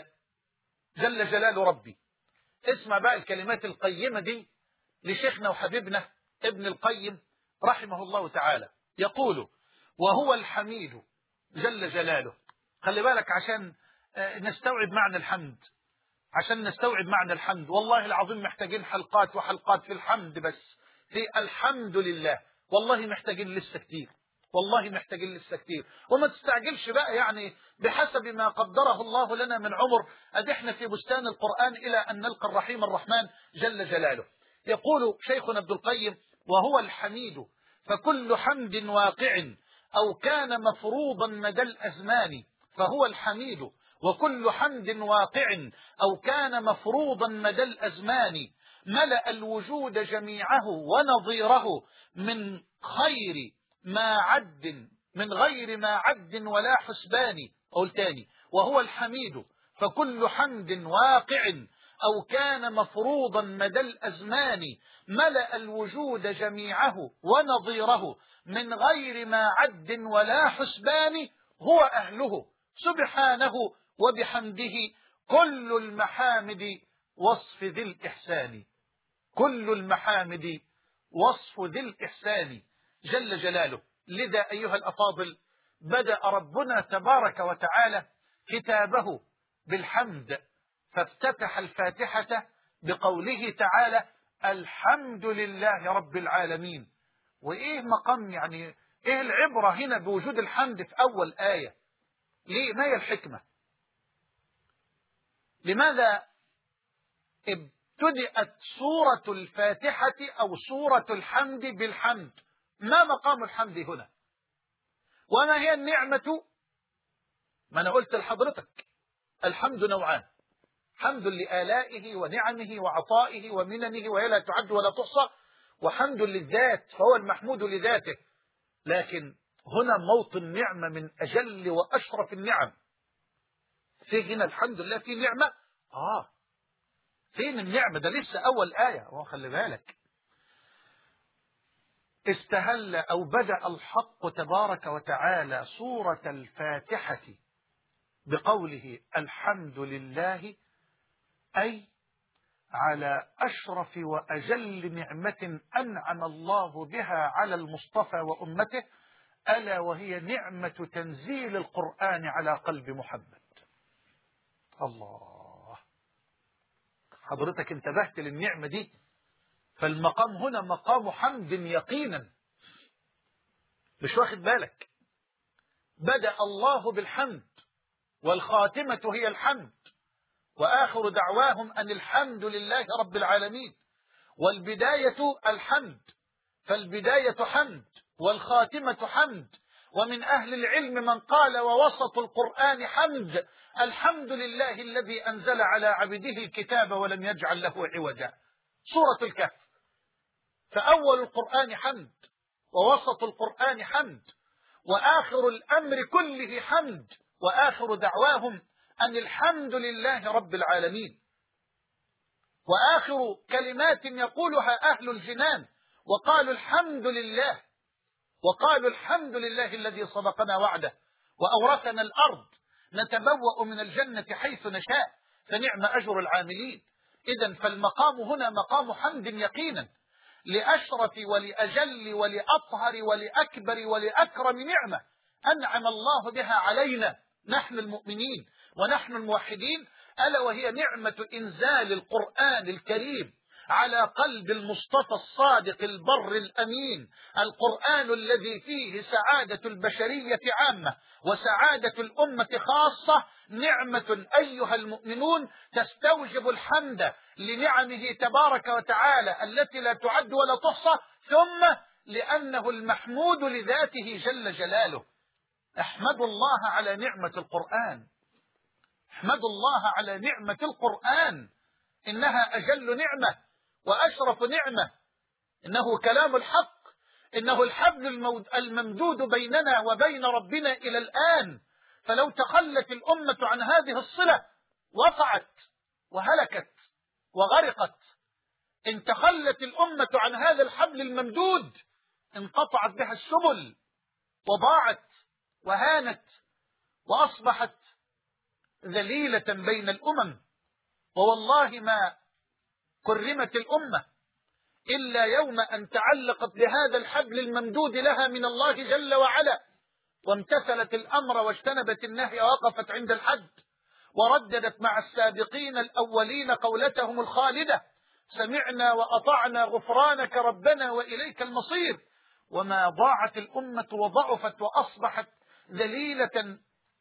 جل جلال ربي. اسمع بقى الكلمات القيمة دي لشيخنا وحبيبنا ابن القيم رحمه الله تعالى، يقول: وهو الحميد جل جلاله. خلي بالك عشان نستوعب معنى الحمد، عشان نستوعب معنى الحمد. والله العظيم محتاجين حلقات وحلقات في الحمد، بس في الحمد لله والله محتاجين لسه كتير، والله محتاجين لسه كتير. وما تستعجلش بقى، يعني بحسب ما قدره الله لنا من عمر أدحنا في بستان القرآن إلى أن نلقى الرحيم الرحمن جل جلاله. يقول شيخنا ابن القيم: وهو الحميد فكل حمد واقع أو كان مفروضا مدى الأزمان، فهو الحميد وكل حمد واقع أو كان مفروضا مدى الأزمان، ملأ الوجود جميعه ونظيره من خير ما عد من غير ما عد ولا حسبان. أقول تاني: وهو الحميد فكل حمد واقع أو كان مفروضا مدى الأزمان، ملأ الوجود جميعه ونظيره من غير ما عد ولا حسبان، هو أهله سبحانه وبحمده كل المحامد وصف ذي الإحسان. كل المحامد وصف ذي الإحسان جل جلاله. لذا أيها الأفاضل بدأ ربنا تبارك وتعالى كتابه بالحمد، فافتتح الفاتحة بقوله تعالى: الحمد لله رب العالمين. وإيه مقام، يعني إيه العبرة هنا بوجود الحمد في أول آية؟ ليه؟ ما هي الحكمة؟ لماذا ابتدأت سورة الفاتحة أو سورة الحمد بالحمد؟ ما مقام الحمد هنا؟ وما هي النعمة؟ ما أنا قلت لحضرتك الحمد نوعان: حمد لآلائه ونعمه وعطائه ومننه وهي لا تعد ولا تحصى، وحمد للذات فهو المحمود لذاته. لكن هنا موطن نعمة من أجل وأشرف النعم. في هنا الحمد لله في نعمة. آه فين النعمة؟ ده لسه أول آية. وخلي بالك استهل أو بدأ الحق تبارك وتعالى سورة الفاتحة بقوله الحمد لله، أي على أشرف وأجل نعمة أنعم الله بها على المصطفى وأمته، ألا وهي نعمة تنزيل القرآن على قلب محمد. الله، حضرتك انتبهت للنعمة دي؟ فالمقام هنا مقام حمد يقينا، مش واخد بالك؟ بدأ الله بالحمد والخاتمة هي الحمد، وآخر دعواهم أن الحمد لله رب العالمين، والبداية الحمد، فالبداية حمد والخاتمة حمد. ومن أهل العلم من قال ووسط القرآن حمد: الحمد لله الذي أنزل على عبده الكتاب ولم يجعل له عوجا. سورة الكهف، فأول القرآن حمد ووسط القرآن حمد وآخر الأمر كله حمد، وآخر دعواهم أن الحمد لله رب العالمين. وآخر كلمات يقولها أهل الجنان وقالوا الحمد لله وقالوا الحمد لله الذي صدقنا وعده وأورثنا الأرض نتبوأ من الجنة حيث نشاء فنعم أجر العاملين. إذن فالمقام هنا مقام حمد يقينا لأشرف ولأجل ولأطهر ولأكبر ولأكرم نعمة أنعم الله بها علينا نحن المؤمنين ونحن الموحدين، ألا وهي نعمة إنزال القرآن الكريم على قلب المصطفى الصادق البر الأمين، القرآن الذي فيه سعادة البشرية عامة وسعادة الأمة خاصة. نعمة أيها المؤمنون تستوجب الحمد لنعمه تبارك وتعالى التي لا تعد ولا تحصى، ثم لأنه المحمود لذاته جل جلاله. احمدوا الله على نعمة القرآن، احمدوا الله على نعمة القرآن، إنها أجل نعمة وأشرف نعمة، إنه كلام الحق، إنه الحبل الممدود بيننا وبين ربنا إلى الآن. فلو تخلت الأمة عن هذه الصلة وقعت وهلكت وغرقت. إن تخلت الأمة عن هذا الحبل الممدود انقطعت بها السبل وضاعت وهانت وأصبحت ذليلة بين الأمم. ووالله ما كرمت الأمة إلا يوم أن تعلقت بهذا الحبل الممدود لها من الله جل وعلا، وامتثلت الأمر واجتنبت النهي ووقفت عند الحد، ورددت مع السابقين الأولين قولتهم الخالدة: سمعنا وأطعنا غفرانك ربنا وإليك المصير. وما ضاعت الأمة وضعفت وأصبحت ذليلة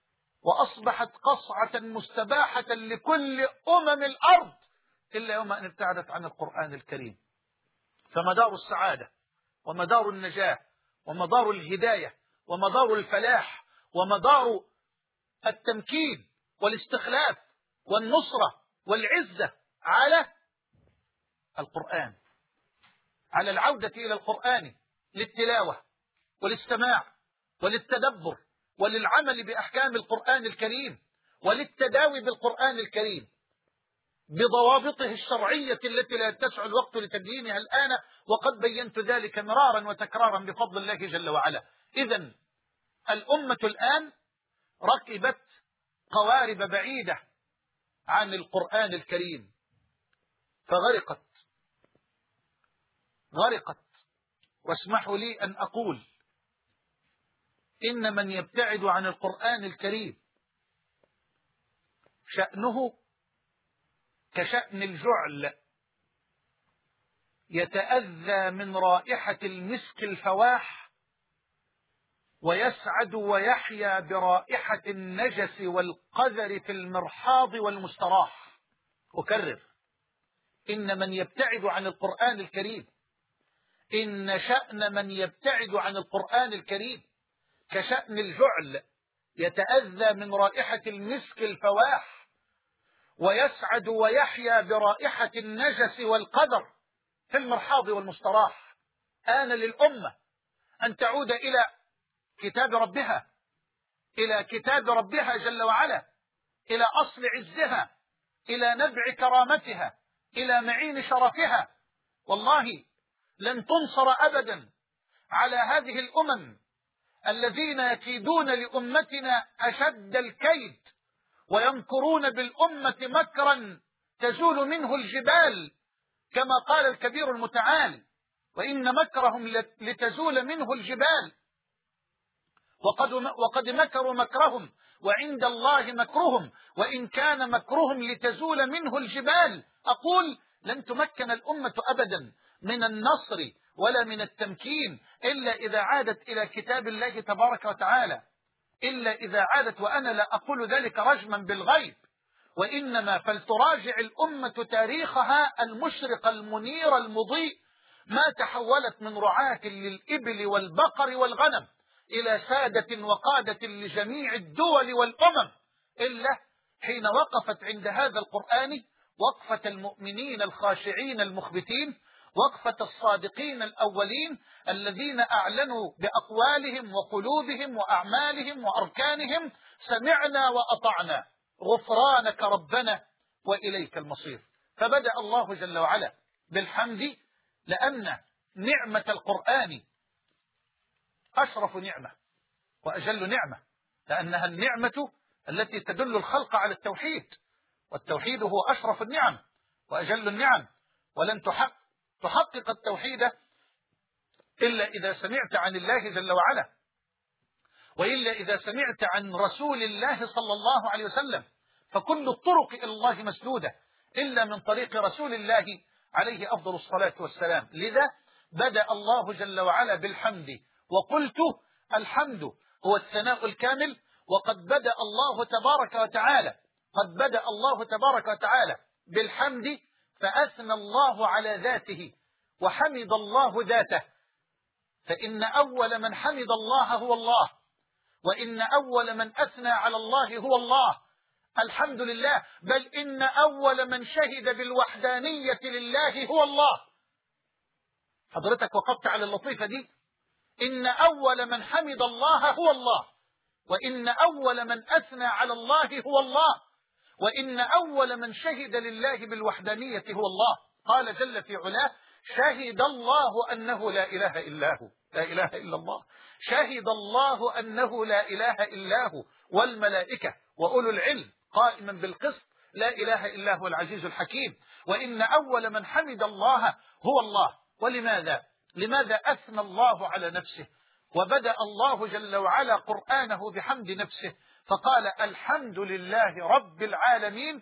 وأصبحت قصعة مستباحة لكل أمم الأرض إلا يوم أن ابتعدت عن القرآن الكريم. فمدار السعادة ومدار النجاة ومدار الهداية ومدار الفلاح ومدار التمكين والاستخلاف والنصرة والعزة على القرآن، على العودة إلى القرآن للتلاوة والاستماع وللتدبر وللعمل بأحكام القرآن الكريم وللتداوي بالقرآن الكريم بضوابطه الشرعية التي لا يتسع الوقت لتبيينها الآن، وقد بينت ذلك مرارا وتكرارا بفضل الله جل وعلا. إذن الأمة الآن ركبت قوارب بعيدة عن القرآن الكريم فغرقت غرقت واسمحوا لي أن أقول إن من يبتعد عن القرآن الكريم شأنه كشأن الجعل، يتأذى من رائحة المسك الفواح ويسعد ويحيا برائحة النجس والقذر في المرحاض والمستراح. أكرر: إن من يبتعد عن القرآن الكريم، إن شأن من يبتعد عن القرآن الكريم كشأن الجعل، يتأذى من رائحة المسك الفواح ويسعد ويحيا برائحة النجس والقدر في المرحاض والمستراح. آن للأمة أن تعود إلى كتاب ربها، إلى كتاب ربها جل وعلا، إلى أصل عزها، إلى نبع كرامتها، إلى معين شرفها. والله لن تنصر أبدا على هذه الأمم الذين يكيدون لأمتنا أشد الكيد ويمكرون بالأمة مكرا تزول منه الجبال، كما قال الكبير المتعال: وإن مكرهم لتزول منه الجبال. وقد, وقد مكروا مكرهم وعند الله مكرهم وإن كان مكرهم لتزول منه الجبال. أقول: لن تمكن الأمة أبدا من النصر ولا من التمكين إلا إذا عادت إلى كتاب الله تبارك وتعالى، إلا إذا عادت، وأنا لا أقول ذلك رجما بالغيب، وإنما فلتراجع الأمة تاريخها المشرق المنير المضيء، ما تحولت من رعاة للإبل والبقر والغنم إلى سادة وقادة لجميع الدول والأمم، إلا حين وقفت عند هذا القرآن وقفة المؤمنين الخاشعين المخبتين، وقفة الصادقين الأولين الذين أعلنوا بأقوالهم وقلوبهم وأعمالهم وأركانهم: سمعنا وأطعنا غفرانك ربنا وإليك المصير. فبدأ الله جل وعلا بالحمد، لأن نعمة القرآن أشرف نعمة وأجل نعمة، لأنها النعمة التي تدل الخلق على التوحيد، والتوحيد هو أشرف النعم وأجل النعم. ولن تحقق, تحقق التوحيد إلا إذا سمعت عن الله جل وعلا، وإلا إذا سمعت عن رسول الله صلى الله عليه وسلم، فكل الطرق إلى الله مسدودة إلا من طريق رسول الله عليه أفضل الصلاة والسلام. لذا بدأ الله جل وعلا بالحمد، وقلت الحمد هو الثناء الكامل. وقد بدأ الله تبارك وتعالى قد بدأ الله تبارك وتعالى بالحمد، فأثنى الله على ذاته وحمد الله ذاته، فإن أول من حمد الله هو الله، وإن أول من أثنى على الله هو الله. الحمد لله، بل إن أول من شهد بالوحدانية لله هو الله. حضرتك وقفت على اللطيفة دي، إن أول من حمد الله هو الله، وإن أول من أثنى على الله هو الله، وإن أول من شهد لله بالوحدانية هو الله. قال جل في علاه: شهد الله أنه لا إله إلا هو. لا إله إلا الله. شهد الله أنه لا إله إلا هو والملائكة وأولو العلم قائما بالقسط، لا إله إلا هو العزيز الحكيم. وإن أول من حمد الله هو الله. ولماذا؟ لماذا أثنى الله على نفسه وبدأ الله جل وعلا قرآنه بحمد نفسه فقال: الحمد لله رب العالمين؟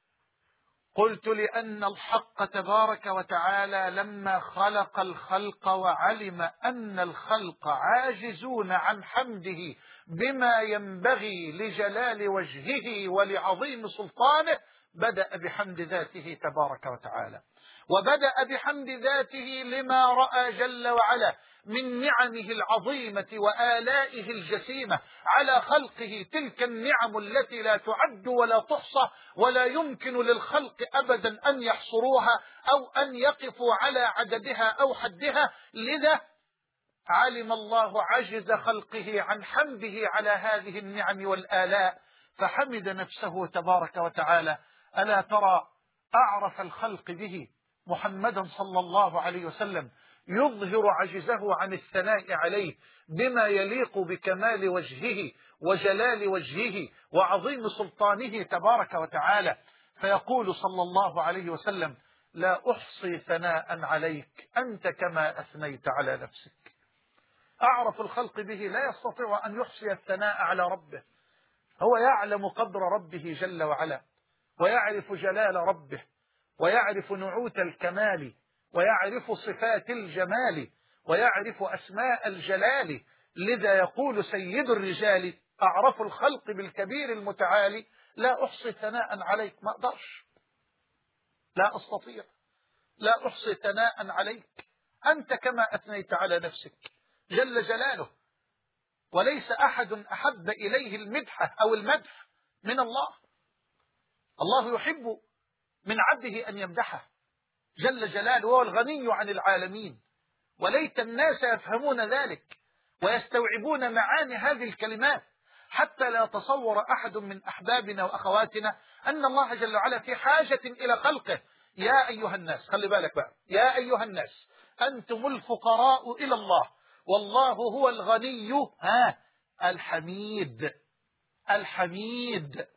قلت: لأن الحق تبارك وتعالى لما خلق الخلق وعلم أن الخلق عاجزون عن حمده بما ينبغي لجلال وجهه ولعظيم سلطانه، بدأ بحمد ذاته تبارك وتعالى، وبدأ بحمد ذاته لما رأى جل وعلا من نعمه العظيمة وآلائه الجسيمة على خلقه، تلك النعم التي لا تعد ولا تحصى، ولا يمكن للخلق أبدا أن يحصروها أو أن يقفوا على عددها أو حدها. لذا علم الله عجز خلقه عن حمده على هذه النعم والآلاء، فحمد نفسه تبارك وتعالى. ألا ترى أعرف الخلق به محمدا صلى الله عليه وسلم يظهر عجزه عن الثناء عليه بما يليق بكمال وجهه وجلال وجهه وعظيم سلطانه تبارك وتعالى، فيقول صلى الله عليه وسلم: لا أحصي ثناء عليك أنت كما أثنيت على نفسك. أعرف الخلق به لا يستطيع أن يحصي الثناء على ربه، هو يعلم قدر ربه جل وعلا، ويعرف جلال ربه، ويعرف نعوت الكمال، ويعرف صفات الجمال، ويعرف أسماء الجلال. لذا يقول سيد الرجال: أعرف الخلق بالكبير المتعالي لا أحصي ثناء عليك. ما أقدرش، لا أستطيع، لا أحصي ثناء عليك أنت كما أثنيت على نفسك جل جلاله. وليس أحد أحب إليه المدح أو المدح من الله. الله يحب من عبده أن يمدحه جل جلاله، وهو الغني عن العالمين. وليت الناس يفهمون ذلك ويستوعبون معاني هذه الكلمات، حتى لا يتصور أحد من أحبابنا وأخواتنا أن الله جل وعلا في حاجة إلى خلقه. يا أيها الناس، خلي بالك بقى، يا أيها الناس أنتم الفقراء إلى الله والله هو الغني ها الحميد. الحميد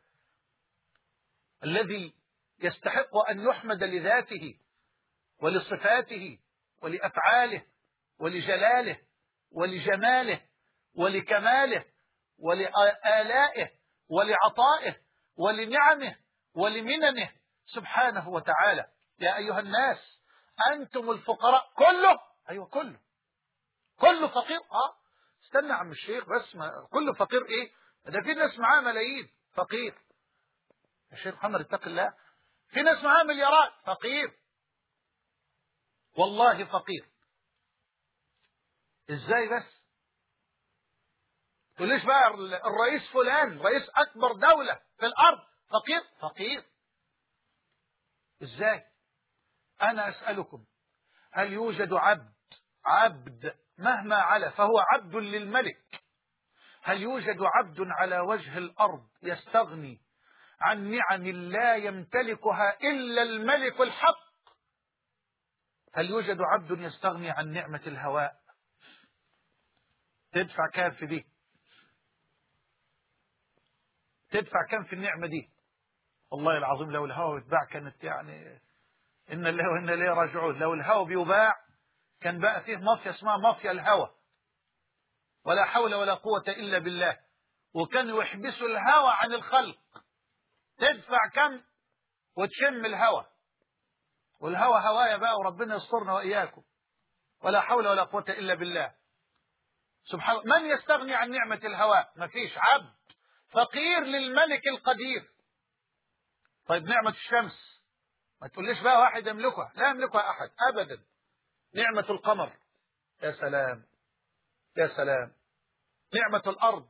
الذي يستحق أن يحمد لذاته ولصفاته ولأفعاله ولجلاله ولجماله ولكماله ولآلائه ولعطائه ولنعمه ولمننه سبحانه وتعالى. يا أيها الناس أنتم الفقراء. كله، أيوة كله، كله فقير. آه استنى عم الشيخ بس، ما كله فقير إيه؟ ده في ناس معاه ملايين فقير. يا شيخ محمد اتق الله، في ناس معاه مليارات فقير، والله فقير. ازاي بس؟ تقوليش بقى الرئيس فلان رئيس اكبر دولة في الارض فقير؟ فقير. ازاي؟ انا اسألكم، هل يوجد عبد عبد مهما علا فهو عبد للملك؟ هل يوجد عبد على وجه الارض يستغني عن نعم لا يمتلكها الا الملك الحق؟ هل يوجد عبد يستغني عن نعمة الهواء تدفع كام في دي؟ تدفع كام في النعمة دي؟ والله العظيم لو الهوى بيتباع كانت يعني إن الله وإنا إليه راجعون. لو الهوى بيباع كان بقى فيه مافيا اسمها مافيا الهوى، ولا حول ولا قوة إلا بالله، وكانوا يحبسوا الهوى عن الخلق. تدفع كم وتشم الهوى، والهوى هوايا بقى، وربنا يسترنا وإياكم، ولا حول ولا قوة إلا بالله. سبحان الله. من يستغني عن نعمة الهواء؟ مفيش. عبد فقير للملك القدير. طيب نعمة الشمس ما تقوليش بقى واحد يملكها، لا يملكها أحد أبدا. نعمة القمر، يا سلام يا سلام. نعمة الأرض،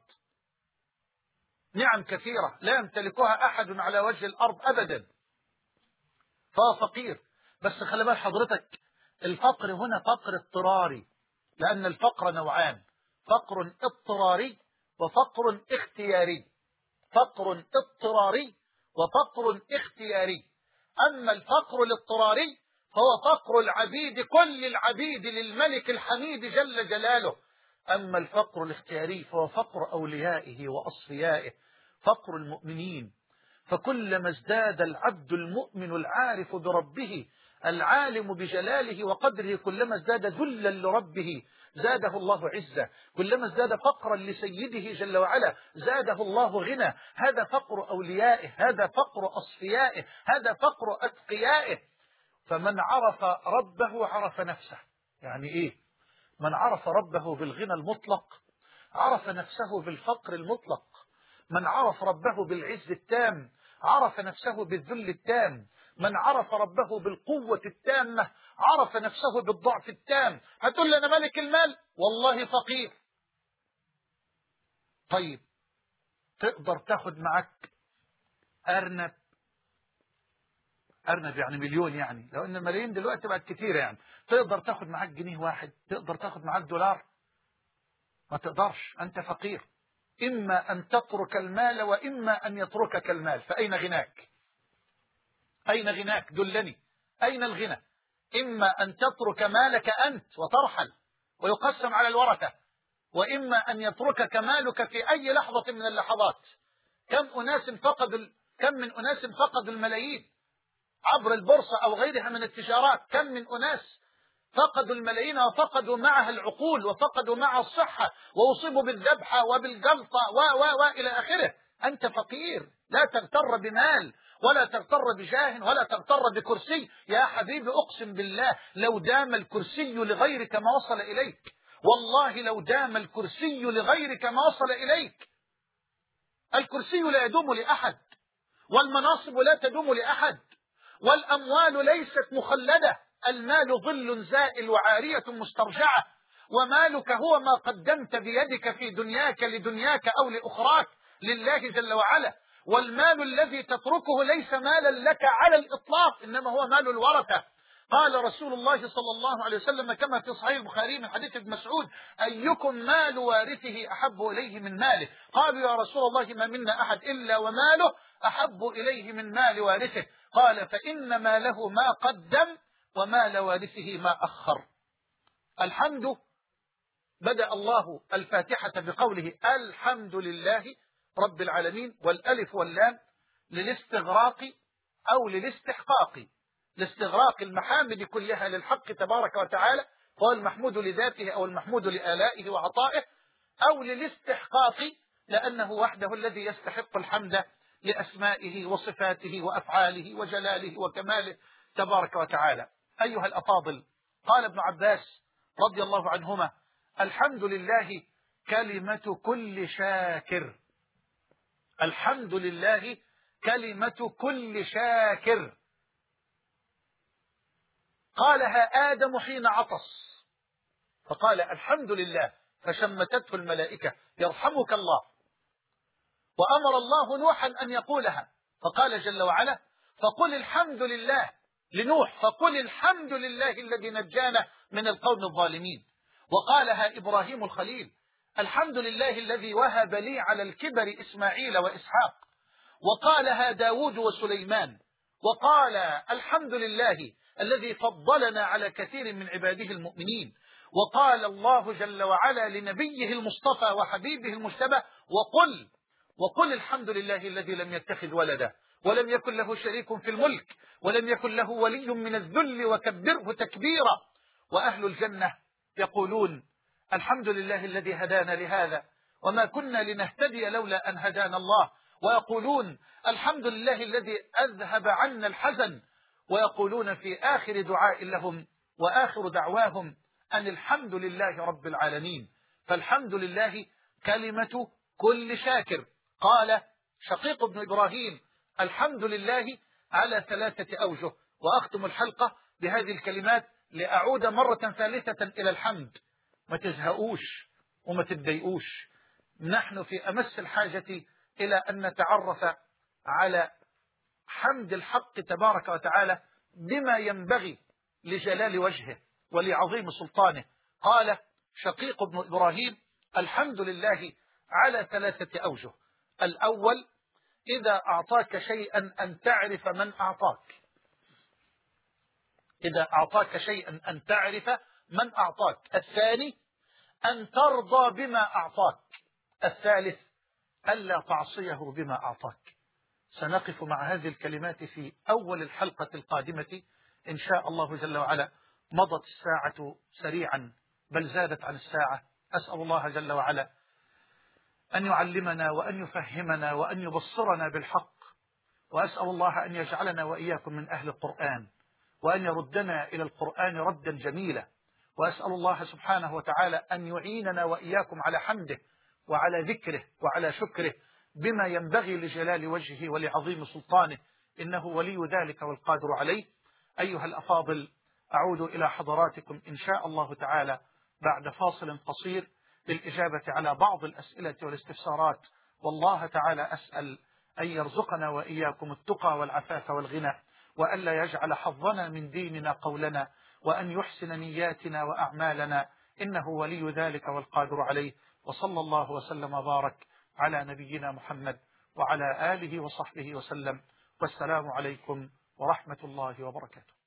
نعم كثيرة لا يمتلكها أحد على وجه الأرض أبدا، فهو فقير. بس خلي بال حضرتك، الفقر هنا فقر اضطراري، لأن الفقر نوعان: فقر اضطراري وفقر اختياري. فقر اضطراري وفقر اختياري. أما الفقر الاضطراري فهو فقر العبيد، كل العبيد للملك الحميد جل جلاله. أما الفقر الاختياري فهو فقر أوليائه وأصفيائه، فقر المؤمنين. فكلما ازداد العبد المؤمن العارف بربه العالم بجلاله وقدره، كلما ازداد ذلا لربه زاده الله عزة، كلما ازداد فقرا لسيده جل وعلا زاده الله غنى. هذا فقر أوليائه، هذا فقر أصفيائه، هذا فقر أتقيائه. فمن عرف ربه عرف نفسه. يعني إيه؟ من عرف ربه بالغنى المطلق عرف نفسه بالفقر المطلق. من عرف ربه بالعز التام عرف نفسه بالذل التام. من عرف ربه بالقوة التامة عرف نفسه بالضعف التام. هتقول لي أنا ملك المال، والله فقير. طيب تقدر تاخد معك أرنب؟ أرنب يعني مليون، يعني لو أن الملايين دلوقتي بقت كتيرة، يعني تقدر تاخد معك جنيه واحد؟ تقدر تاخد معك دولار؟ ما تقدرش، أنت فقير. إما أن تترك المال وإما أن يتركك المال. فأين غناك؟ أين غناك؟ دلني، أين الغنى؟ إما أن تترك مالك أنت وترحل ويقسم على الورثة، وإما أن يتركك مالك في أي لحظة من اللحظات. كم أناس فقدوا كم من أناس فقدوا الملايين عبر البورصة أو غيرها من التجارات. كم من أناس فقدوا الملايين وفقدوا معها العقول وفقدوا معها الصحة وأصيبوا بالذبحة وبالجلطة و و و إلى آخره. أنت فقير، لا تغتر بمال ولا تغتر بجاه ولا تغتر بكرسي. يا حبيبي أقسم بالله لو دام الكرسي لغيرك ما وصل إليك، والله لو دام الكرسي لغيرك ما وصل إليك. الكرسي لا يدوم لأحد، والمناصب لا تدوم لأحد، والأموال ليست مخلدة. المال ظل زائل وعارية مسترجعة، ومالك هو ما قدمت بيدك في دنياك لدنياك أو لأخراك لله جل وعلا. والمال الذي تتركه ليس مالا لك على الإطلاق، إنما هو مال الورثة. قال رسول الله صلى الله عليه وسلم كما في صحيح البخاري من حديث ابن مسعود: أيكم مال وارثه أحب إليه من ماله؟ قالوا يا رسول الله ما منا أحد إلا وماله أحب إليه من مال وارثه. قال فإن ماله ما قدم ومال وارثه ما أخر. الحمد، بدأ الله الفاتحة بقوله الحمد لله رب العالمين، والألف واللام للاستغراق أو للاستحقاق. لاستغراق المحامد كلها للحق تبارك وتعالى، هو المحمود لذاته أو المحمود لآلائه وعطائه، أو للاستحقاق لأنه وحده الذي يستحق الحمد لأسمائه وصفاته وأفعاله وجلاله وكماله تبارك وتعالى. أيها الأفاضل، قال ابن عباس رضي الله عنهما: الحمد لله كلمة كل شاكر. الحمد لله كلمة كل شاكر. قالها آدم حين عطس فقال الحمد لله، فشمتته الملائكة يرحمك الله. وأمر الله نوحا أن يقولها فقال جل وعلا: فقل الحمد لله لنوح، فقل الحمد لله الذي نجانا من القوم الظالمين. وقالها إبراهيم الخليل: الحمد لله الذي وهب لي على الكبر إسماعيل وإسحاق. وقالها داود وسليمان. وقال الحمد لله الذي فضلنا على كثير من عباده المؤمنين. وقال الله جل وعلا لنبيه المصطفى وحبيبه المجتبى وقل وقل الحمد لله الذي لم يتخذ ولدا ولم يكن له شريك في الملك ولم يكن له ولي من الذل وكبره تكبيرا. وأهل الجنة يقولون الحمد لله الذي هدانا لهذا وما كنا لنهتدي لولا أن هدانا الله، ويقولون الحمد لله الذي أذهب عنا الحزن، ويقولون في آخر دعاء لهم وآخر دعواهم أن الحمد لله رب العالمين. فالحمد لله كلمة كل شاكر. قال شقيق بن إبراهيم الحمد لله على ثلاثة أوجه. وأختم الحلقة بهذه الكلمات لأعود مرة ثالثة إلى الحمد. ما تزهقوش وما تتضايقوش، نحن في أمس الحاجة إلى أن نتعرف على حمد الحق تبارك وتعالى بما ينبغي لجلال وجهه ولعظيم سلطانه. قال شقيق بن إبراهيم الحمد لله على ثلاثة أوجه. الأول إذا أعطاك شيئا أن تعرف من أعطاك، إذا أعطاك شيئا أن تعرف من أعطاك. الثاني أن ترضى بما أعطاك. الثالث ألا تعصيه بما أعطاك. سنقف مع هذه الكلمات في أول الحلقة القادمة إن شاء الله جل وعلا. مضت الساعة سريعا بل زادت عن الساعة. أسأل الله جل وعلا أن يعلمنا وأن يفهمنا وأن يبصرنا بالحق، وأسأل الله أن يجعلنا وإياكم من أهل القرآن وأن يردنا إلى القرآن ردا جميلا. وأسأل الله سبحانه وتعالى أن يعيننا وإياكم على حمده وعلى ذكره وعلى شكره بما ينبغي لجلال وجهه ولعظيم سلطانه، إنه ولي ذلك والقادر عليه. أيها الأفاضل، أعود إلى حضراتكم إن شاء الله تعالى بعد فاصل قصير للإجابة على بعض الأسئلة والاستفسارات. والله تعالى أسأل أن يرزقنا وإياكم التقى والعفاف والغنى، وألا يجعل حظنا من ديننا قولنا، وأن يحسن نياتنا وأعمالنا، إنه ولي ذلك والقادر عليه. وصلى الله وسلم وبارك على نبينا محمد وعلى آله وصحبه وسلم، والسلام عليكم ورحمة الله وبركاته.